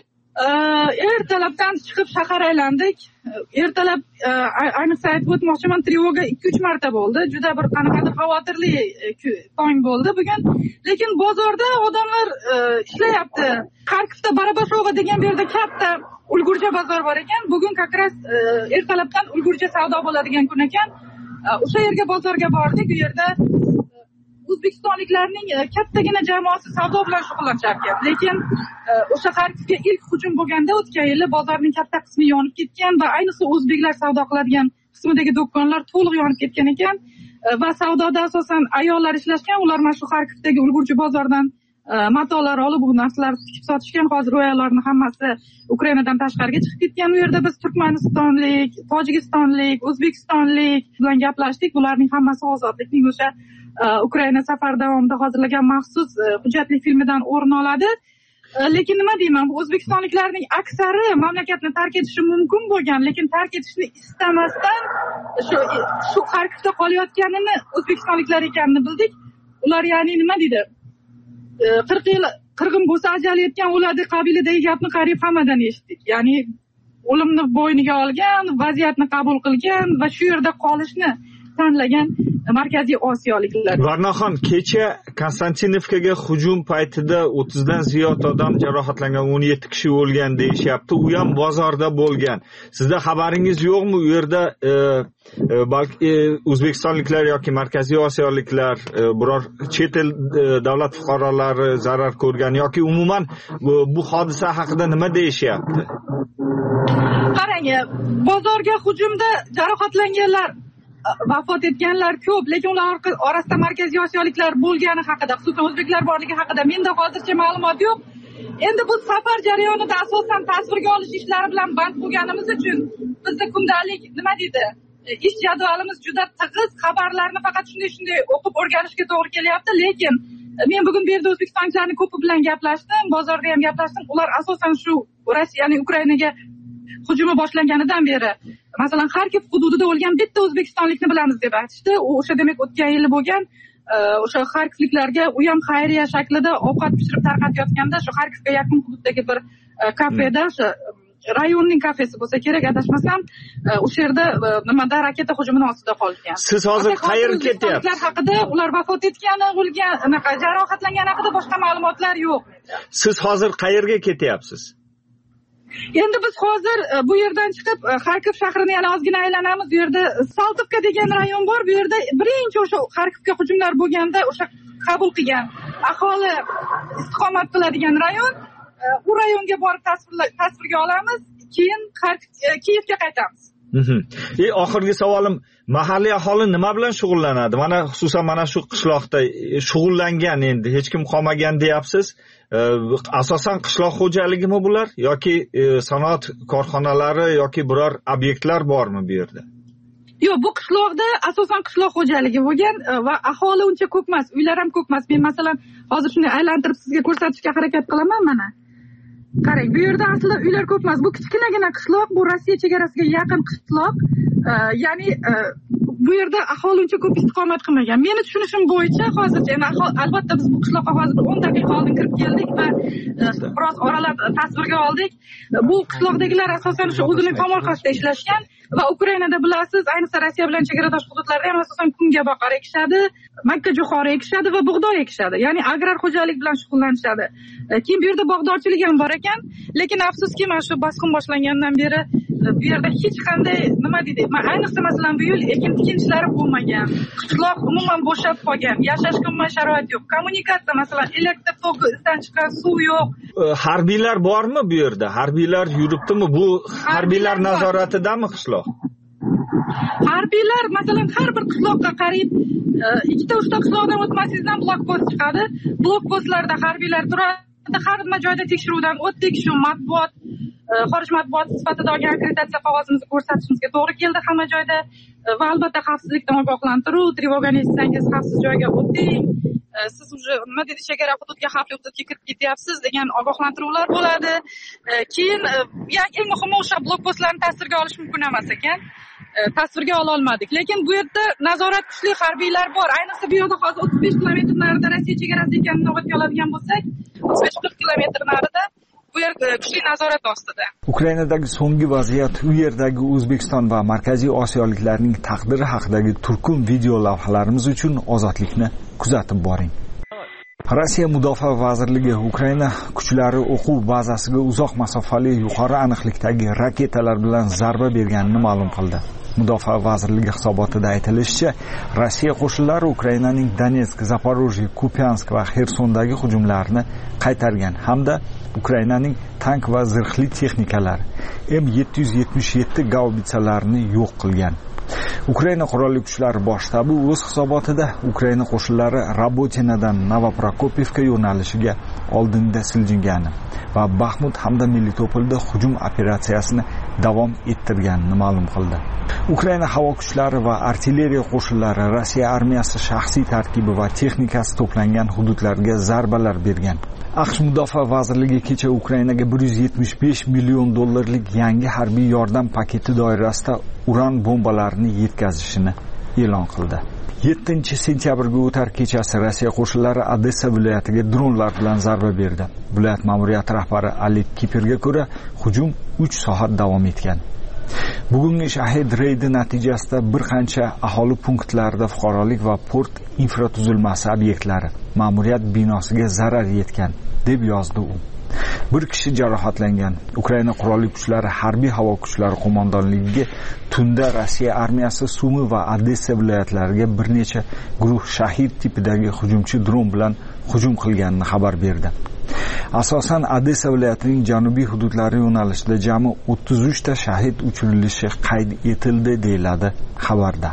Speaker 3: Ertalabdan chiqib shahar aylandik. Ertalab ayniqsa aytib o'tmoqchiman, trevoga 2-3 marta bo'ldi. Juda bir qanaqadir xavotirli tong bo'ldi bugun. Lekin bozorda odamlar ishlayapti. Xarkovda Barabashova degan bu yerda katta ulgurji bozor bor ekan. Bugun qakras ertalabdan ulgurji savdo bo'ladigan kun ekan. O'sha yerga bozorga bordik. Bu yerda o'zbekistonliklarning kattagina jamoasi savdo bilan shug'ullanisharkan. Lekin o'sha Xarkovga ilk hujum bo'lganda o'tgan yili bozorning katta qismi yonib ketgan va ayniqsa o'zbeklar savdo qiladigan qismidagi do'konlar to'liq yonib ketgan ekan va savdoda asosan ayollar ishlashgan. Ular mana shu Xarkovdagi ulgurji bozordan matolar olib, bu narsalarni tikib sotishgan. Hozir u ayollarning hammasi Ukrainadan tashqariga chiqib ketgan. U yerda biz Turkmanistonlik, Tojikistonlik, O'zbekistonlik bilan gaplashdik. Bularning hammasi ozodlikning o'sha Ukraina safar davomida hozirlagan maxsus hujjatli filmidan o'rin oladi. Lekin nima deyman, bu o'zbekistonliklarning aksari mamlakatni tark etishi mumkin bo'lgan, lekin tark etishni istamasdan shu Xarkovda qolayotganini o'zbekistonliklar ekanini bildik. Ular ya'ni nima deydi? 40 yil qirg'in bo'lsa ajali yetgan o'ladi qabilidagi gapni qariyb hammadan eshitdik. Ya'ni o'limni bo'yniga olgan, vaziyatni qabul qilgan va shu yerda qolishni tanlagan Markaziy Osiyoliklar.
Speaker 18: Varnaxon, kecha Konstantinovkaga hujum paytida 30 dan ziyod odam jarohatlangan, 17 kishi o'lgan deyishyapti. U ham bozorda bo'lgan. Sizda xabaringiz yo'qmi? U yerda balki o'zbekistonliklar yoki Markaziy Osiyoliklar, biror chet el davlat fuqarolari zarar ko'rgan yoki umuman bu hodisa haqida nima deyishyapti?
Speaker 3: Qarang, bozorga hujumda jarohatlanganlar, vafot etganlar ko'p, lekin ular orasida Markaziy Osiyoliklar bo'lgani haqida, xususan o'zbeklar borligi haqida menda hozircha ma'lumot yo'q. Endi bu safar jarayonida asosan tasvirga olish ishlari bilan band bo'lganimiz uchun bizda kundalik nima deydi, ish jadvalimiz juda tig'iz, xabarlarni faqat shunday o'qib o'rganishga to'g'ri kelyapti. Lekin men bugun bu yerda o'zbekistonliklarning ko'pi bilan gaplashdim, bozorda ham gaplashdim. Ular asosan shu Rossiyaning Ukrainaga hujumi boshlanganidan beri masalan Xarkov hududida o'lgan bitta o'zbekistonlikni bilamiz deb aytishdi. U o'sha demak o'tgan yili bo'lgan. O'sha Xarkovliklarga u ham xayriya shaklida ovqat pishirib tarqatayotganda shu Xarkovga yaqin hududdagi bir kafeda, o'sha rayonning kafesi bo'lsa kerak, adashmasam, o'sha yerda nimada raketa hujumining ostida qolgan.
Speaker 18: Siz hozir qayerga ketyapsiz?
Speaker 3: Haqida, ular vafot etgani, o'lgan, jarohatlangani haqida boshqa ma'lumotlar yo'q.
Speaker 18: Siz hozir qayerga ketyapsiz?
Speaker 3: Endi biz hozir bu yerdan chiqib Xarkov shahrini yana ozgina aylanamiz. Bu yerda Saltovka degan rayon bor. Bu yerda birinchi o'sha Xarkovga hujumlar bo'lganda o'sha qabul qilgan aholi istiqomat qiladigan rayon. U rayonga borib tasvirga olamiz. keyin Kiyevga qaytamiz.
Speaker 18: Oxirgi savolim, mahalliy aholi nima bilan shug'ullanadi? Mana xususan mana shu qishloqda shug'ullangan, endi hech kim qolmagan deyapsiz. Asosan qishloq xo'jaligimi bular yoki sanoat korxonalari yoki biror obyektlar bormi bu yerda?
Speaker 3: Yo'q, bu qishloqda asosan qishloq xo'jaligi bo'lgan va aholi uncha ko'p emas, uylar ham ko'p emas. Men masalan hozir shuni aylantirib sizga ko'rsatishga harakat qilaman mana. Qarang, bu yerda aslida uylar ko'p emas. Bu kichkinagina qishloq, bu Rossiya chegarasiga yaqin qishloq. Ya'ni bu yerda aholi uncha ko'p istiqomat qilmagan. Meni tushunishim bo'yicha hozircha, albatta biz bu qishloqqa hozir 10 daqiqa oldin kirib keldik va biroz oralab tasvirga oldik. Bu qishloqdagilar asosan shu o'zining tomorqasida ishlashgan va Ukrainada bilasiz, ayniqsa Rossiya bilan chegaradosh hududlarda ham asosan kungaboqar ekishadi, makkajo'xori ekishadi va bug'doy ekishadi. Ya'ni agrar xo'jalik bilan shug'ullanishadi. Keyin bu yerda bog'dorchilik ham bor ekan, lekin afsuski mana shu bosqin boshlangandan beri bu yerda hech qanday nima deydi, ayniqsa masalan bu yil ekin-tikin ishlari bo'lmagan. Qishloq umuman bo'shab qolgan. Yashashga umuman sharoit yo'q. Kommunikatsiya masalan elektr toki, izdan chiqqan suv yo'q.
Speaker 18: Harbiylar bormi bu yerda? Harbiylar yuribdimi? Bu harbiylar nazoratidami qishloq?
Speaker 3: Harbiylar masalan har bir qishloqqa qariyb 2-3 qishloqdan o'tmasingizdan blokpost chiqadi. Blokpostlarda harbiylar turadi. Har bir joyda tekshiruvdan o'tdik, shu matbuot xorij matbuoti sifatida olgan akkreditatsiya qog'ozimizni ko'rsatishimizga to'g'ri keldi hamma joyda va albatta xavfsizlikdan ogohlantiruv, trevogani eshitsangiz xavfsiz joyga o'ting, siz уже nima deydi, chegara hududga, xavfli hududga kirib ketyapsiz degan ogohlantiruvlar bo'ladi. Keyin eng muhimi o'sha blokpostlarni tasvirga olish mumkin emas ekan. Tasvirga ola olmadik. Lekin bu yerda nazorat kuchli harbiylar bor. Ayniqsa bu yoqda hozir 35 kilometr narida Rossiya chegarasi ekanini inobatga oladigan bo'lsak, 35-40 kilometr narida bu yer kuchli nazorat ostida.
Speaker 18: Ukrainadagi so'nggi vaziyat, u yerdagi O'zbekiston va Markaziy Osiyoliklarning taqdiri haqidagi turkum video lavhalarimiz uchun ozodlikni kuzatib boring. Rossiya Mudofaa vazirligi Ukraina kuchlari o'quv bazasiga uzoq masofali yuqori aniqlikdagi raketalar bilan zarba berganini ma'lum qildi. Mudofaa vazirligi hisobotida aytilishicha, Rossiya qo'shinlari Ukrainaning Donetsk, Zaporojye, Kupyansk va Xersondagi hujumlarini qaytargan hamda Ukrainaning tank va zirhli texnikalari M777 gaubitsalarini yo'q qilgan. Ukraina qurolli kuchlari bosh shtabi o'z hisobotida Ukraina qo'shinlari Rabotinadan Novoprokopivka yo'nalishiga oldinda siljingani va Baxmut hamda Melitopolda hujum operatsiyasini davom ettirganini ma'lum qildi. Ukraina havo kuchlari va artilleriya qo'shinlari Rossiya armiyasi shaxsiy tarkibi va texnikasi to'plangan hududlarga zarbalar bergan. AQSh Mudofaa vazirligi kecha Ukrainaga 175 million dollarlik yangi harbiy yordam paketi doirasida uran bombalarini yetkazishini e'lon qildi. 7-sentyabrga o'tar kechasi Rossiya qo'shinlari Odessa viloyatiga dronlar bilan zarba berdi. Viloyat ma'muriyati rahbari Oleg Kiperga ko'ra, hujum 3 soat davom etgan. Bugungi shahid reydi natijasida bir qancha aholi punktlarida fuqarolik va port infratuzilmasi obyektlari, ma'muriyat binosiga zarar yetgan, deb yozdi u. Bir kishi jarohatlangan. Ukraina qurolli kuchlari harbiy havo kuchlari qo'mondonligiga tunda Rossiya armiyasi Sumi va Odessa viloyatlariga bir necha guruh shahid tipidagi hujumchi dron bilan hujum qilganini xabar berdi. Asosan Odessa viloyatining janubiy hududlari yo'nalishida jami 33 ta shahid uchirilishi qayd etildi, deyiladi xabarda.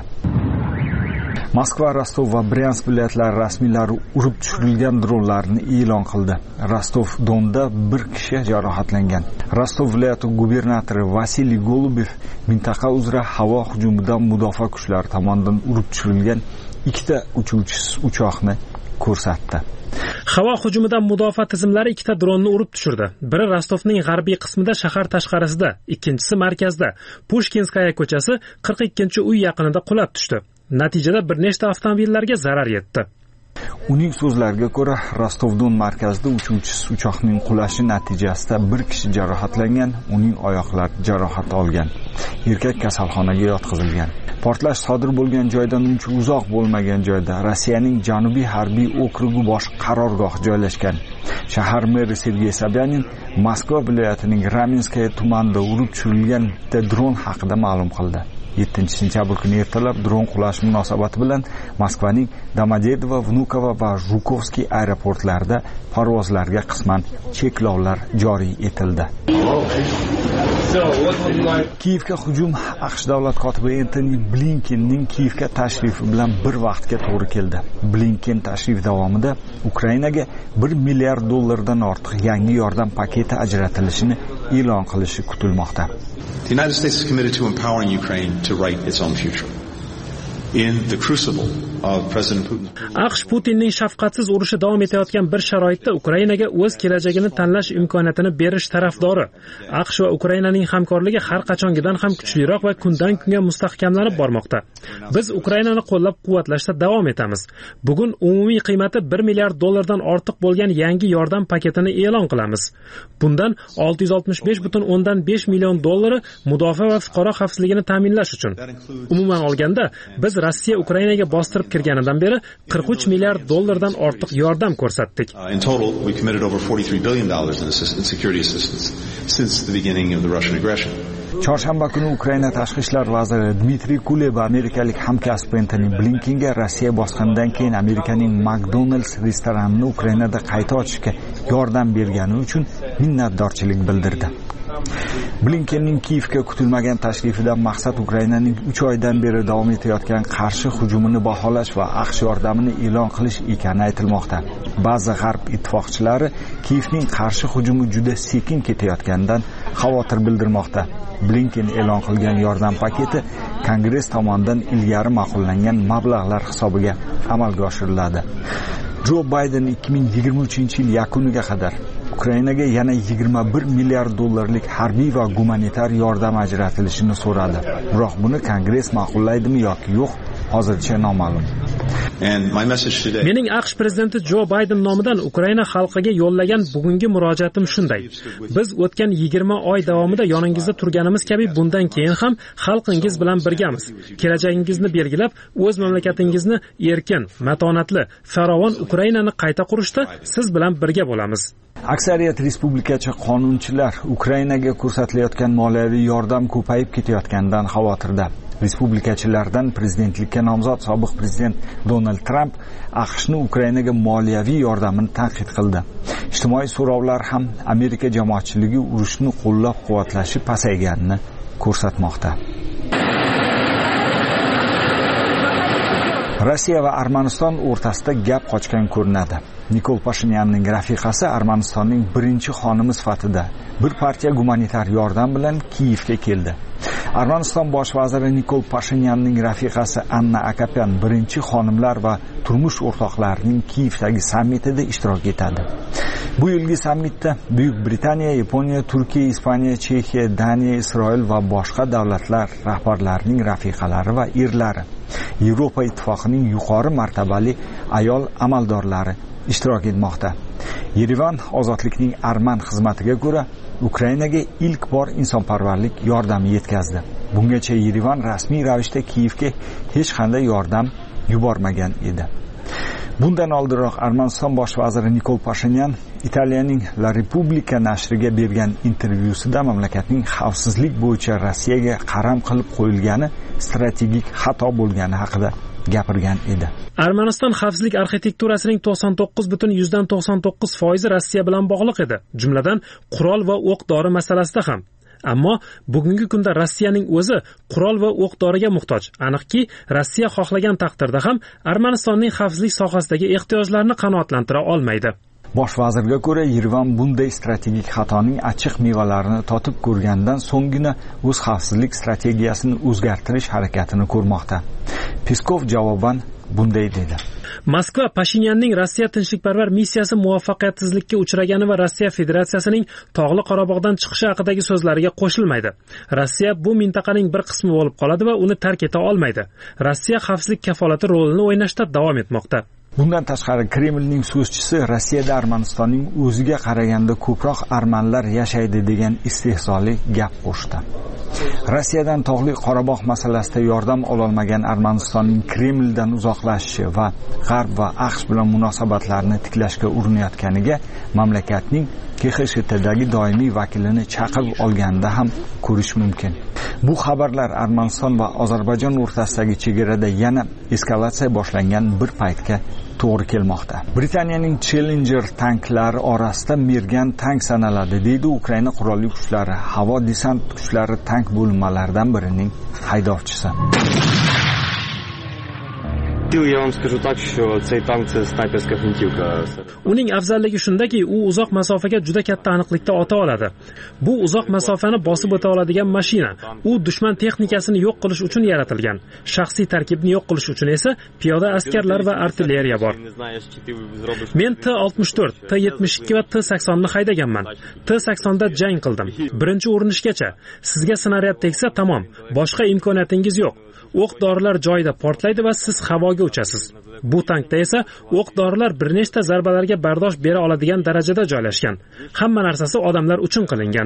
Speaker 18: Moskva, Rostov va Bryansk viloyatlari rasmiylari urib tushirilgan dronlarni e'lon qildi. Rostov-Donda bir kishi jarohatlangan. Rostov viloyati gubernatori Vasiliy Golubev mintaqa uzra havo hujumidan mudofaa kuchlari tomonidan urib tushirilgan 2 ta uchuvchisiz uchoqni ko'rsatdi.
Speaker 1: Havo hujumidan mudofaa tizimlari 2 ta dronni urib tushirdi. Biri Rostovning g'arbiy qismida shahar tashqarisida, ikkinchisi markazda, Pushkinskaya ko'chasi 42-uy yaqinida qulab tushdi. Natijada bir nechta avtomobillarga zarar yetdi.
Speaker 18: Uning so'zlariga ko'ra, Rostov-Don markazida uchuvchisiz uchoqning qulashi natijasida bir kishi jarohatlangan, uning oyoqlari jarohat olgan. Erkak kasalxonaga yotqizilgan. Portlash sodir bo'lgan joydan uncha uzoq bo'lmagan joyda Rossiyaning Janubiy harbiy okrugi bosh qarorgohi joylashgan. Shahar meri Sergey Sobyanin Moskva viloyatining Ramenskaya tumanida urib tushirilgan bitta dron haqida ma'lum qildi. 7-sentyabr kuni ertalab dron qulashi munosabati bilan Moskvaning Domodedovo, Vnukovo va Zhukovskiy aeroportlarida parvozlarga qisman cheklovlar joriy etildi. Kiyevga hujum AQSh davlat kotibi Antony Blinkenning Kiyevga tashrifi bilan bir vaqtga to'g'ri keldi. Blinken tashrif davomida Ukrainaga $1 milliard ortiq yangi yordam paketi ajratilishini e'lon qilishi kutilmoqda.
Speaker 7: The United States is committed to empowering Ukraine to write its own future. In the crucible of President Putin.
Speaker 1: AQSh Putinning shafqatsiz urushi davom etayotgan bir sharoitda Ukrainaga o'z kelajagini tanlash imkoniyatini berish tarafdori. AQSh va Ukrainaning hamkorligi har qachongidan ham kuchliroq va kundan kunga mustahkamlanib bormoqda. Biz Ukrainani qo'llab-quvvatlashda davom etamiz. Bugun umumiy qiymati $1 milliard ortiq bo'lgan yangi yordam paketini e'lon qilamiz. Bundan $665.5 million mudofaa va fuqaro xavfsizligini ta'minlash uchun. Umuman olganda, biz Rossiya Ukrainaga bostirib kirganidan beri $43 milliard ortiq yordam ko'rsatdik.
Speaker 7: In total, we committed over $43 billion in security assistance since the beginning of the Russian aggression.
Speaker 18: Chorshanba kuni Ukraina tashqi ishlar vaziri Dmitriy Kuleba amerikalik hamkasbi Antony Blinkenga Rossiya bosqinidan keyin Amerikaning McDonald's restoranini Ukrainada qayta ochishga yordam bergani uchun minnatdorchilik bildirdi. Blinkenning Kiyevga kutilmagan tashrifidan maqsad Ukrainaning 3 oydan beri davom etayotgan qarshi hujumini baholash va AQSh yordamini e'lon qilish ekani aytilmoqda. Ba'zi g'arb ittifoqchilari Kiyevning qarshi hujumi juda sekin ketayotganidan xavotir bildirmoqda. Blinken e'lon qilgan yordam paketi Kongress tomonidan ilgari ma'qullangan mablag'lar hisobiga amalga oshiriladi. Joe Biden 2023-yil yakuniga qadar Ukrainaga yana $21 milliard harbiy va gumanitar yordam ajratilishini so'radi. Biroq buni Kongress ma'qullaydimi yoki yo'q, hozircha noma'lum.
Speaker 1: Mening AQSh prezidenti Joe Biden nomidan Ukraina xalqiga yo'llagan bugungi murojaatim shunday. Biz o'tgan 20 oy davomida yoningizda turganimiz kabi bundan keyin ham xalqingiz bilan birgamiz. Kelajagingizni belgilab, o'z mamlakatingizni erkin, matonatli, farovon Ukrainani qayta qurishda siz bilan birga bo'lamiz.
Speaker 18: Aksariyat respublikachi qonunchilar Ukrainaga ko'rsatilayotgan moliyaviy yordam ko'payib ketayotganidan xavotirda. Respublikachilardan prezidentlikka nomzod sobiq prezident Donald Trump AQShni Ukrainaga moliyaviy yordamini tanqid qildi. Ijtimoiy so'rovlar ham Amerika jamoatchiligi urushni qo'llab-quvvatlashi pasayganini ko'rsatmoqda. Rossiya va Armaniston o'rtasida gap qochgan ko'rinadi. Nikol Pashinyanning rafiqasi Armanistonning birinchi xonimi sifatida bir partiya gumanitar yordam bilan Kiyevga keldi. Armaniston bosh vaziri Nikol Pashinyanning rafiqasi Anna Akopyan birinchi xonimlar va turmush o'rtoqlarining Kiyevdagi sammitida ishtirok etadi. Bu yilgi sammitda Buyuk Britaniya, Yaponiya, Turkiya, Ispaniya, Chexiya, Daniya, Isroil va boshqa davlatlar rahbarlarining rafiqalari va erlari, Yevropa ittifoqining yuqori martabali ayol amaldorlari ishtirok etmoqda. Yerevan ozodlikning Arman xizmatiga ko'ra Ukrainaga ilk bor insonparvarlik yordami yetkazdi. Bungacha Yerevan rasmiy ravishda Kiyevga hech qanday yordam yubormagan edi. Bundan oldinroq Armaniston bosh vaziri Nikol Pashinyan Italiyaning La Repubblica nashriga bergan intervyusida mamlakatning xavfsizlik bo'yicha Rossiyaga qaram qilib qo'yilgani strategik xato bo'lgani haqida gapirgan edi.
Speaker 1: Armaniston xavfsizlik arxitekturasining 99.99% Rossiya bilan bog'liq edi, jumladan qurol va o'q-dori masalasida ham. Ammo bugungi kunda Rossiyaning o'zi qurol va o'q-doriga muhtoj. Aniqki, Rossiya xohlagan taqdirda ham Armanistonning xavfsizlik sohasidagi ehtiyojlarini qanoatlantira olmaydi.
Speaker 18: Bosh vazirga ko'ra, Yerevan bunday strategik xatoning achchiq mevalarini totib ko'rgandan so'nggina o'z xavfsizlik strategiyasini o'zgartirish harakatini ko'rmoqda. Peskov javoban bunday dedi.
Speaker 1: Moskva Pashinyanning Rossiya tinchlikparvar missiyasi muvaffaqiyatsizlikka uchragani va Rossiya Federatsiyasining Tog'li Qorabog'dan chiqishi haqidagi so'zlariga qo'shilmaydi. Rossiya bu mintaqaning bir qismi bo'lib qoladi va uni tark eta olmaydi. Rossiya xavfsizlik kafolati rolini o'ynashda davom etmoqda.
Speaker 18: Bundan tashqari Kremlning so'zchisi Rossiyada Armanistonning o'ziga qaraganda ko'proq armanlar yashaydi degan istehzoli gap qo'shdi. Rossiyadan tog'li Qorabog' masalasida yordam ololmagan Armanistonning Kremldan uzoqlashishi va G'arb va AQSh bilan munosabatlarni tiklashga urinayotganiga mamlakatning KXSHTdagi doimiy vakilini chaqirib olganida ham ko'rish mumkin. Bu xabarlar Armaniston va Ozarbayjon o'rtasidagi chegarada yana eskalatsiya boshlangan bir paytga to'g'ri kelmoqda. Britaniyaning Challenger tanklari orasida mergan tank sanaladi, deydi Ukraina qurolli kuchlari havo desant kuchlari tank bo'linmalaridan birining haydovchisi.
Speaker 1: Uning afzalligi shundaki, u uzoq masofaga juda katta aniqlikda ota oladi. Bu uzoq masofani bosib o'ta oladigan mashina. U dushman texnikasini yo'q qilish uchun yaratilgan. Shaxsiy tarkibni yo'q qilish uchun esa piyoda askarlar va artilleriya bor. Men T-64, T-72 va T-80 ni haydaganman. T-80da jang qildim. Birinchi urinishgacha. Sizga snaryad tegsa tamom, boshqa imkoniyatingiz yo'q. O'q-dorilar joyida portlaydi va siz havoga uchasiz. Bu tankda esa o'q-dorilar bir nechta zarbalarga bardosh bera oladigan darajada joylashgan. Hamma narsasi odamlar uchun qilingan.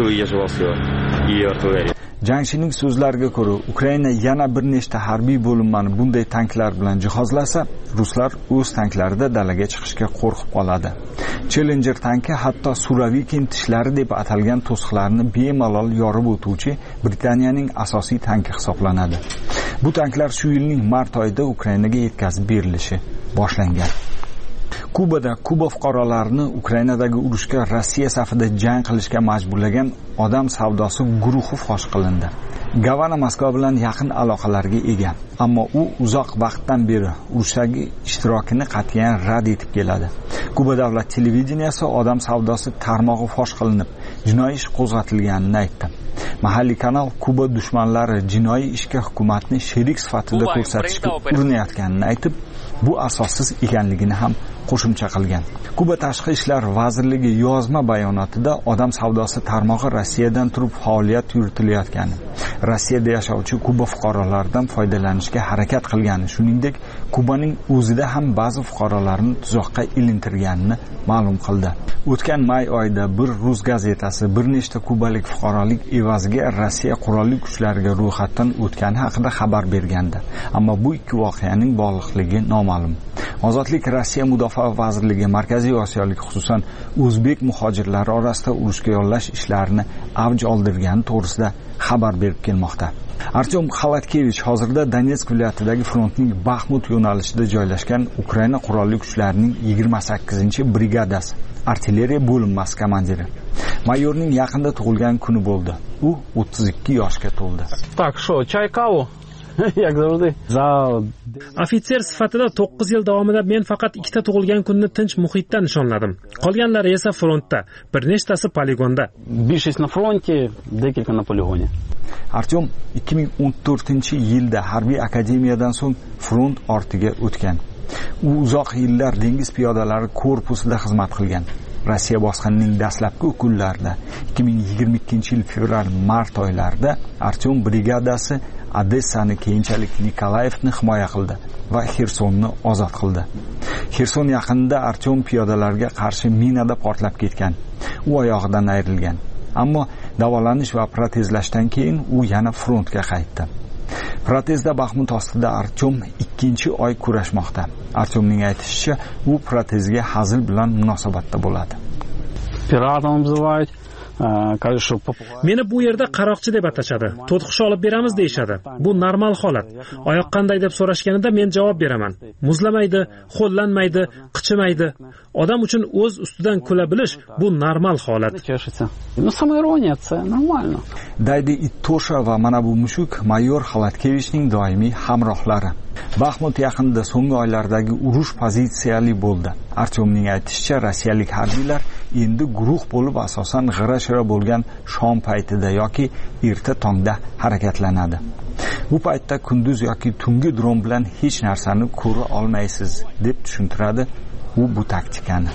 Speaker 18: Jangchining so'zlariga ko'ra, Ukraina yana bir nechta harbiy bo'linmani bunday tanklar bilan jihozlasa, ruslar o'z tanklarida dalaga chiqishga qo'rqib qoladi. Challenger tanki hatto Suravikin tishlari deb atalgan to'siqlarni bemalol yorib o'tuvchi Britaniyaning asosiy tanki hisoblanadi. Bu tanklar shu yilning mart oyida Ukrainaga yetkazib berilishi boshlangan. Kubada Kuba fuqarolarini Ukrainadagi urushga Rossiya safida jang qilishga majburlagan odam savdosi guruhi fosh qilindi. Gavana Moskva bilan yaqin aloqalarga ega, ammo u uzoq vaqtdan beri urushdagi ishtirokini qat'iyan rad etib keladi. Kuba davlat televideniyasi odam savdosi tarmog'i fosh qilinib, jinoiy ish qo'zg'atilganini aytdi. Mahalliy kanal Kuba dushmanlari jinoiy ishga hukumatni sherik sifatida ko'rsatishga urinayotganini aytib, bu asossiz ekanligini ham qo'shimcha qilgan. Kuba tashqi ishlar vazirligi yozma bayonotida odam savdosi tarmog'i Rossiyadan turib faoliyat yuritilayotgani, Rossiyada yashovchi Kuba fuqarolaridan foydalanishga harakat qilgani, shuningdek Kubaning o'zida ham ba'zi fuqarolarni tuzoqqa ilintirganini ma'lum qildi. O'tgan may oyida bir rus gazetasi bir nechta kubalik fuqarolik evaziga Rossiya qurolli kuchlariga ro'yxatdan o'tgani haqida xabar bergandi, ammo bu ikki voqeaning bog'liqligi noma'lum. Ozodlik Rossiya Mudofaa vazirligi Markaziy Osiyolik, xususan o'zbek muhojirlari orasida urushga yollash ishlarini avj oldirgani to'g'risida xabar berib kelmoqda. Artyom Xalatkevich hozirda Donetsk viloyatidagi frontning Baxmut yo'nalishida joylashgan Ukraina qurolli kuchlarining 28-brigadasi artilleriya bo'linmasi komandiri. Mayorning yaqinda tug'ilgan kuni bo'ldi. U 32 yoshga to'ldi.
Speaker 10: Так, что, чай, каву? Jak завжди.
Speaker 1: Ofitser sifatida 9 yil davomida men faqat ikkita tug'ilgan kunni tinch muhitda nishonladim. Qolganlari esa frontda, bir nechtasi poligonda.
Speaker 10: Більшість на фронті, декілька на полігоні.
Speaker 18: Artyom 2014-yilda harbiy akademiyadan so'ng front ortiga o'tgan. U uzoq yillar dengiz piyodalari korpusida xizmat qilgan. Rossiya bosqinining dastlabki kunlarida 2022-yil fevral-mart oylarida Artyom brigadasi Odessani, keyinchalik Nikolayevni himoya qildi va Xersonni ozod qildi. Xerson yaqinida Artyom piyodalarga qarshi minada portlab ketgan. U oyog'idan ayrilgan. Ammo davolanish va protezlashdan keyin u yana frontga qaytdi. Protezda Baxmut ostida Artyom 2-oy kurashmoqda. Artyomning aytishicha, u protezga hazil bilan munosabatda bo'ladi.
Speaker 10: Piratov называют.
Speaker 1: Meni bu yerda qaroqchi deb atashadi. To'tiqush olib beramiz deyshadi. Bu normal holat. Oyoq qanday deb so'rashganida men javob beraman. Muzlamaydi, qo'llanmaydi, qichimaydi. Odam uchun o'z ustidan kula bilish bu normal holat.
Speaker 18: Daydi Ittosha va mana bu mushuk mayor Xalatkevichning doimiy hamrohlari. Baxmut yaqinida so'nggi oylardagi urush pozitsiyali bo'ldi. Artyomning aytishicha, rossiyalik harbiylar endi guruh bo'lib asosan g'ira-shira bo'lgan shom paytida yoki erta tongda harakatlanadi. Bu paytda kunduz yoki tungi dron bilan hech narsani ko'ra olmaysiz deb tushuntiradi u bu taktikani.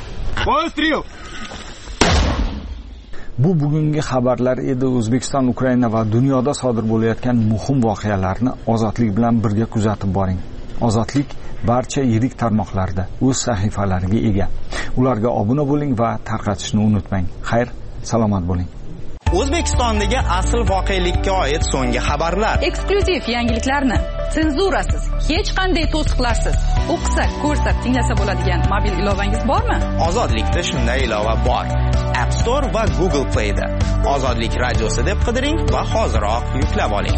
Speaker 18: Bu bugungi xabarlar edi. O'zbekiston, Ukraina va dunyoda sodir bo'layotgan muhim voqealarni Ozodlik bilan birga kuzatib boring. Ozodlik barcha yirik tarmoqlarda o'z sahifalariga ega. Ularga obuna bo'ling va tarqatishni unutmang. Xayr, salomat bo'ling.
Speaker 8: O'zbekistondagi asl voqelikka oid so'nggi xabarlar.
Speaker 4: Eksklyuziv yangiliklarni senzurasiz, hech qanday to'siqlarsiz o'qisa, ko'rsa, tinglasa bo'ladigan mobil ilovangiz bormi?
Speaker 8: Ozodlikda shunday ilova bor. App Store va Google Play'da. Ozodlik radiosi deb qidiring va hoziroq yuklab oling.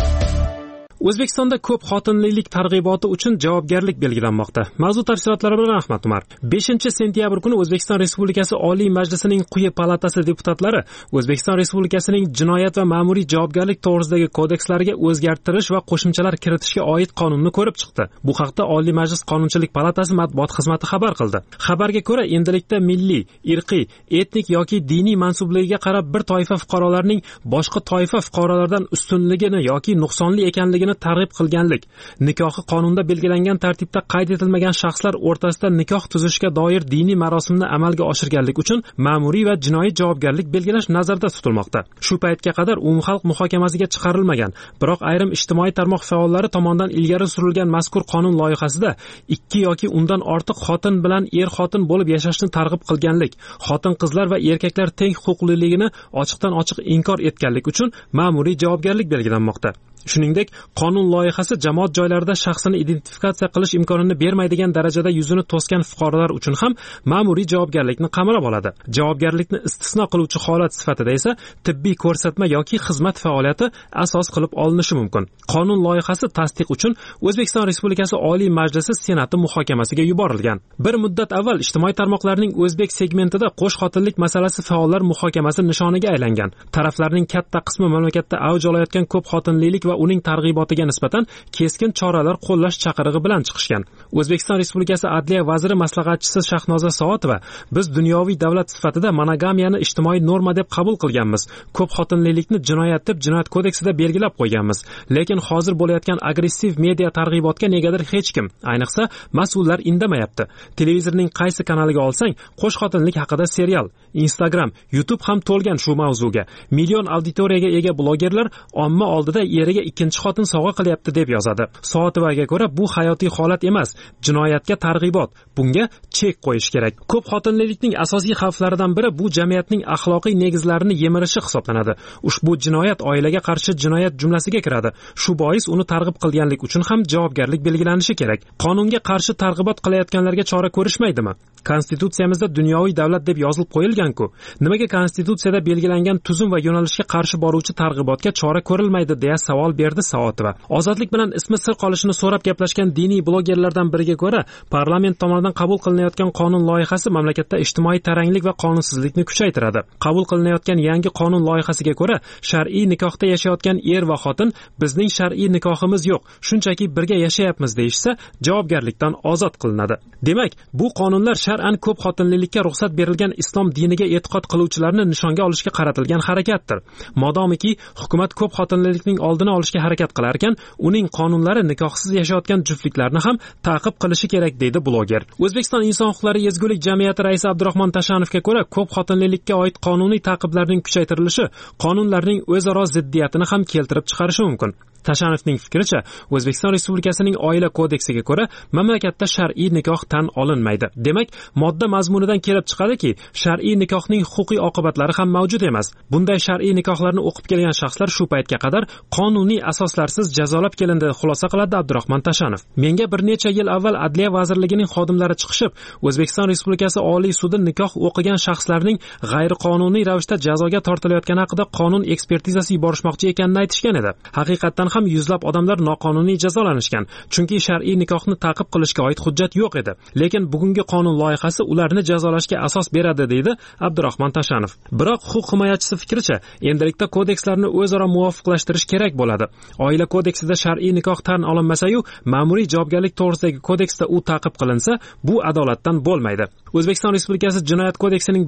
Speaker 1: O'zbekistonda ko'p xotinlilik targ'iboti uchun javobgarlik belgilanmoqda. Mavzu tafsilotlari bilan Ahmad Umar. 5-sentyabr kuni O'zbekiston Respublikasi Oliy Majlisining quyi palatasi deputatlari O'zbekiston Respublikasining jinoyat va ma'muriy javobgarlik to'g'risidagi kodekslariga o'zgartirish va qo'shimchalar kiritishga oid qonunni ko'rib chiqdi. Bu haqda Oliy Majlis Qonunchilik palatasi matbuot xizmati xabar qildi. Xabarga ko'ra, endilikda milliy, irqiy, etnik yoki diniy mansubligiga qarab bir toifa fuqarolarning boshqa toifa fuqarolardan ustunligini yoki nuqsonli ekanligini targ'ib qilganlik, nikohi qonunda belgilangan tartibda qayd etilmagan shaxslar o'rtasida nikoh tuzishga doir diniy marosimni amalga oshirganlik uchun ma'muriy va jinoiy javobgarlik belgilash nazarda tutilmoqda. Shu paytga qadar umumxalq muhokamasiga chiqarilmagan, biroq ayrim ijtimoiy tarmoq faollari tomonidan ilgari surilgan mazkur qonun loyihasida 2 yoki undan ortiq xotin bilan er-xotin bo'lib yashashni targ'ib qilganlik, xotin-qizlar va erkaklar teng huquqliligini ochiqdan-ochiq inkor etganlik uchun ma'muriy javobgarlik belgilanmoqda. Shuningdek, qonun loyihasi jamoat joylarida shaxsini identifikatsiya qilish imkonini bermaydigan darajada yuzini to'sgan fuqarolar uchun ham ma'muriy javobgarlikni qamrab oladi. Javobgarlikni istisno qiluvchi holat sifatida esa tibbiy ko'rsatma yoki xizmat faoliyati asos qilib olinishi mumkin. Qonun loyihasi tasdiq uchun O'zbekiston Respublikasi Oliy Majlisi Senati muhokamasiga yuborilgan. Bir muddat avval ijtimoiy tarmoqlarning o'zbek segmentida qo'shxotinlik masalasi faollar muhokamasi nishoniga aylangan. Taraflarning katta qismi mamlakatda avj olayotgan ko'p xotinlilik va uning targ'ibotiga nisbatan keskin choralar qo'llash chaqirig'i bilan chiqishgan. O'zbekiston Respublikasi Adliya vaziri maslahatchisi Shahnoza Soatova: "Biz dunyoviy davlat sifatida monogamiyani ijtimoiy norma deb qabul qilganmiz. Ko'p xotinlilikni jinoyat deb Jinoyat kodeksida belgilab qo'yganmiz. Lekin hozir bo'layotgan agressiv media targ'ibotga negadir hech kim, ayniqsa mas'ullar indamayapti. Televizorning qaysi kanaliga olsang, qo'shxotinlik haqida serial, Instagram, YouTube ham to'lgan shu mavzuga. Million auditoriyaga ega blogerlar omma oldida eriga ikkinchi xotin sovg'a qilyapti", deb yozadi. Soatovaga ko'ra, bu hayotiy holat emas, jinoyatga targ'ibot. Bunga chek qo'yish kerak. Ko'p xotinlilikning asosiy xavflaridan biri bu jamiyatning axloqiy negizlarini yemirishi hisoblanadi. Ushbu jinoyat oilaga qarshi jinoyat jumlasiga kiradi. Shu bois uni targ'ib qilganlik uchun ham javobgarlik belgilanishi kerak. Qonunga qarshi targ'ibot qilayotganlarga chora ko'rishmaydimi? Konstitutsiyamizda dunyoviy davlat deb yozilib qo'yilgan-ku. Nimaga konstitutsiyada belgilangan tuzum va yo'nalishga qarshi boruvchi targ'ibotga chora ko'rilmaydi deya savol berdi Soatova. Ozodlik bilan ismi sir qolishini so'rab gaplashgan diniy blogerlardan biriga ko'ra, parlament tomonidan qabul qilinayotgan qonun loyihasi mamlakatda ijtimoiy taranglik va qonunsizlikni kuchaytiradi. Qabul qilinayotgan yangi qonun loyihasiga ko'ra, shar'iy nikohda yashayotgan er va xotin "Bizning shar'iy nikohimiz yo'q, shunchaki birga yashayapmiz" deyishsa, javobgarlikdan ozod qilinadi. Demak, bu qonunlar shar'an ko'p xotinlilikka ruxsat berilgan islom diniga e'tiqod qiluvchilarni nishonga olishga qaratilgan harakatdir. Modomiki hukumat ko'p xotinlilikning oldini olishga harakat qilar ekan, uning qonunlari nikohsiz yashayotgan juftliklarni ham ta'qib qilishi kerak, deydi bloger. O'zbekiston Inson huquqlari ezgulik jamiyati raisi Abdurahmon Tashanovga ko'ra, ko'p xotinlilikka oid qonuniy ta'qiblarning kuchaytirilishi qonunlarning o'zaro ziddiyatini ham keltirib chiqarishi mumkin. Tashanovning fikricha, O'zbekiston Respublikasining Oila kodeksiga ko'ra mamlakatda shar'iy nikoh tan olinmaydi. Demak, modda mazmunidan kelib chiqadiki, shar'iy nikohning huquqiy oqibatlari ham mavjud emas. Bunday shar'iy nikohlarni o'qib kelgan shaxslar shu paytga qadar qonuniy asoslarsiz jazolab kelindi, xulosa qiladi Abdurahmon Tashanov. Menga bir necha yil avval Adliya vazirligining xodimlari chiqishib, O'zbekiston Respublikasi Oliy sudi nikoh o'qigan shaxslarning g'ayriqonuniy ravishda jazoga tortilayotgani haqida qonun ekspertizasi yuborishmoqchi ekanini aytishgan edi. Haqiqatan ham yuzlab odamlar noqonuniy jazolanishgan, chunki shar'iy nikohni ta'qib qilishga oid hujjat yo'q edi. Lekin bugungi qonun loyihasi ularni jazolashga asos beradi, deydi Abdurahmon Tashanov. Biroq huquq himoyachisi fikricha, endilikda kodekslarni o'zaro muvofiqlashtirish kerak bo'ladi. Oila kodeksida shar'iy nikoh tan olinmasa-yu, ma'muriy javobgarlik to'g'risidagi kodeksda u ta'qib qilinsa, bu adolatdan bo'lmaydi. O'zbekiston Respublikasi Jinoyat kodeksining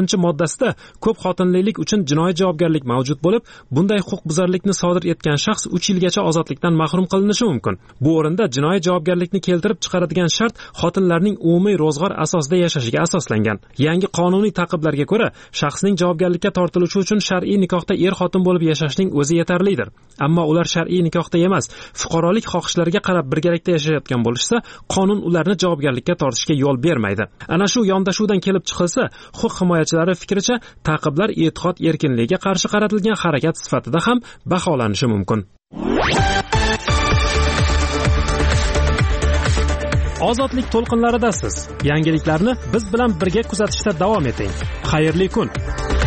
Speaker 1: 126-moddasida ko'p xotinlilik uchun jinoiy javobgarlik mavjud bo'lib, bunday huquqbuzarlikni sodir etgan shaxs 3 yilgacha ozodlikdan mahrum qilinishi mumkin. Bu o'rinda jinoiy javobgarlikni keltirib chiqaradigan shart xotinlarning umumiy ro'zg'or asosida yashashiga asoslangan. Yangi qonuniy ta'qiblarga ko'ra, shaxsning javobgarlikka tortilishi uchun shar'iy nikohda er-xotin bo'lib yashashning o'zi yetarlidir. Ammo ular shar'iy nikohda emas, fuqarolik xohishlariga qarab birgalikda yashayotgan bo'lishsa, qonun ularni javobgarlikka tortishga yo'l bermaydi. Ana shu yondashuvdan kelib chiqilsa, huquq himoyachilari fikricha, ta'qiblar e'tiqod erkinligiga qarshi qaratilgan harakat sifatida ham baholanishi mumkin. Ozodlik to'lqinlaridasiz. Yangiliklarni biz bilan birga kuzatishda davom eting. Xayrli kun.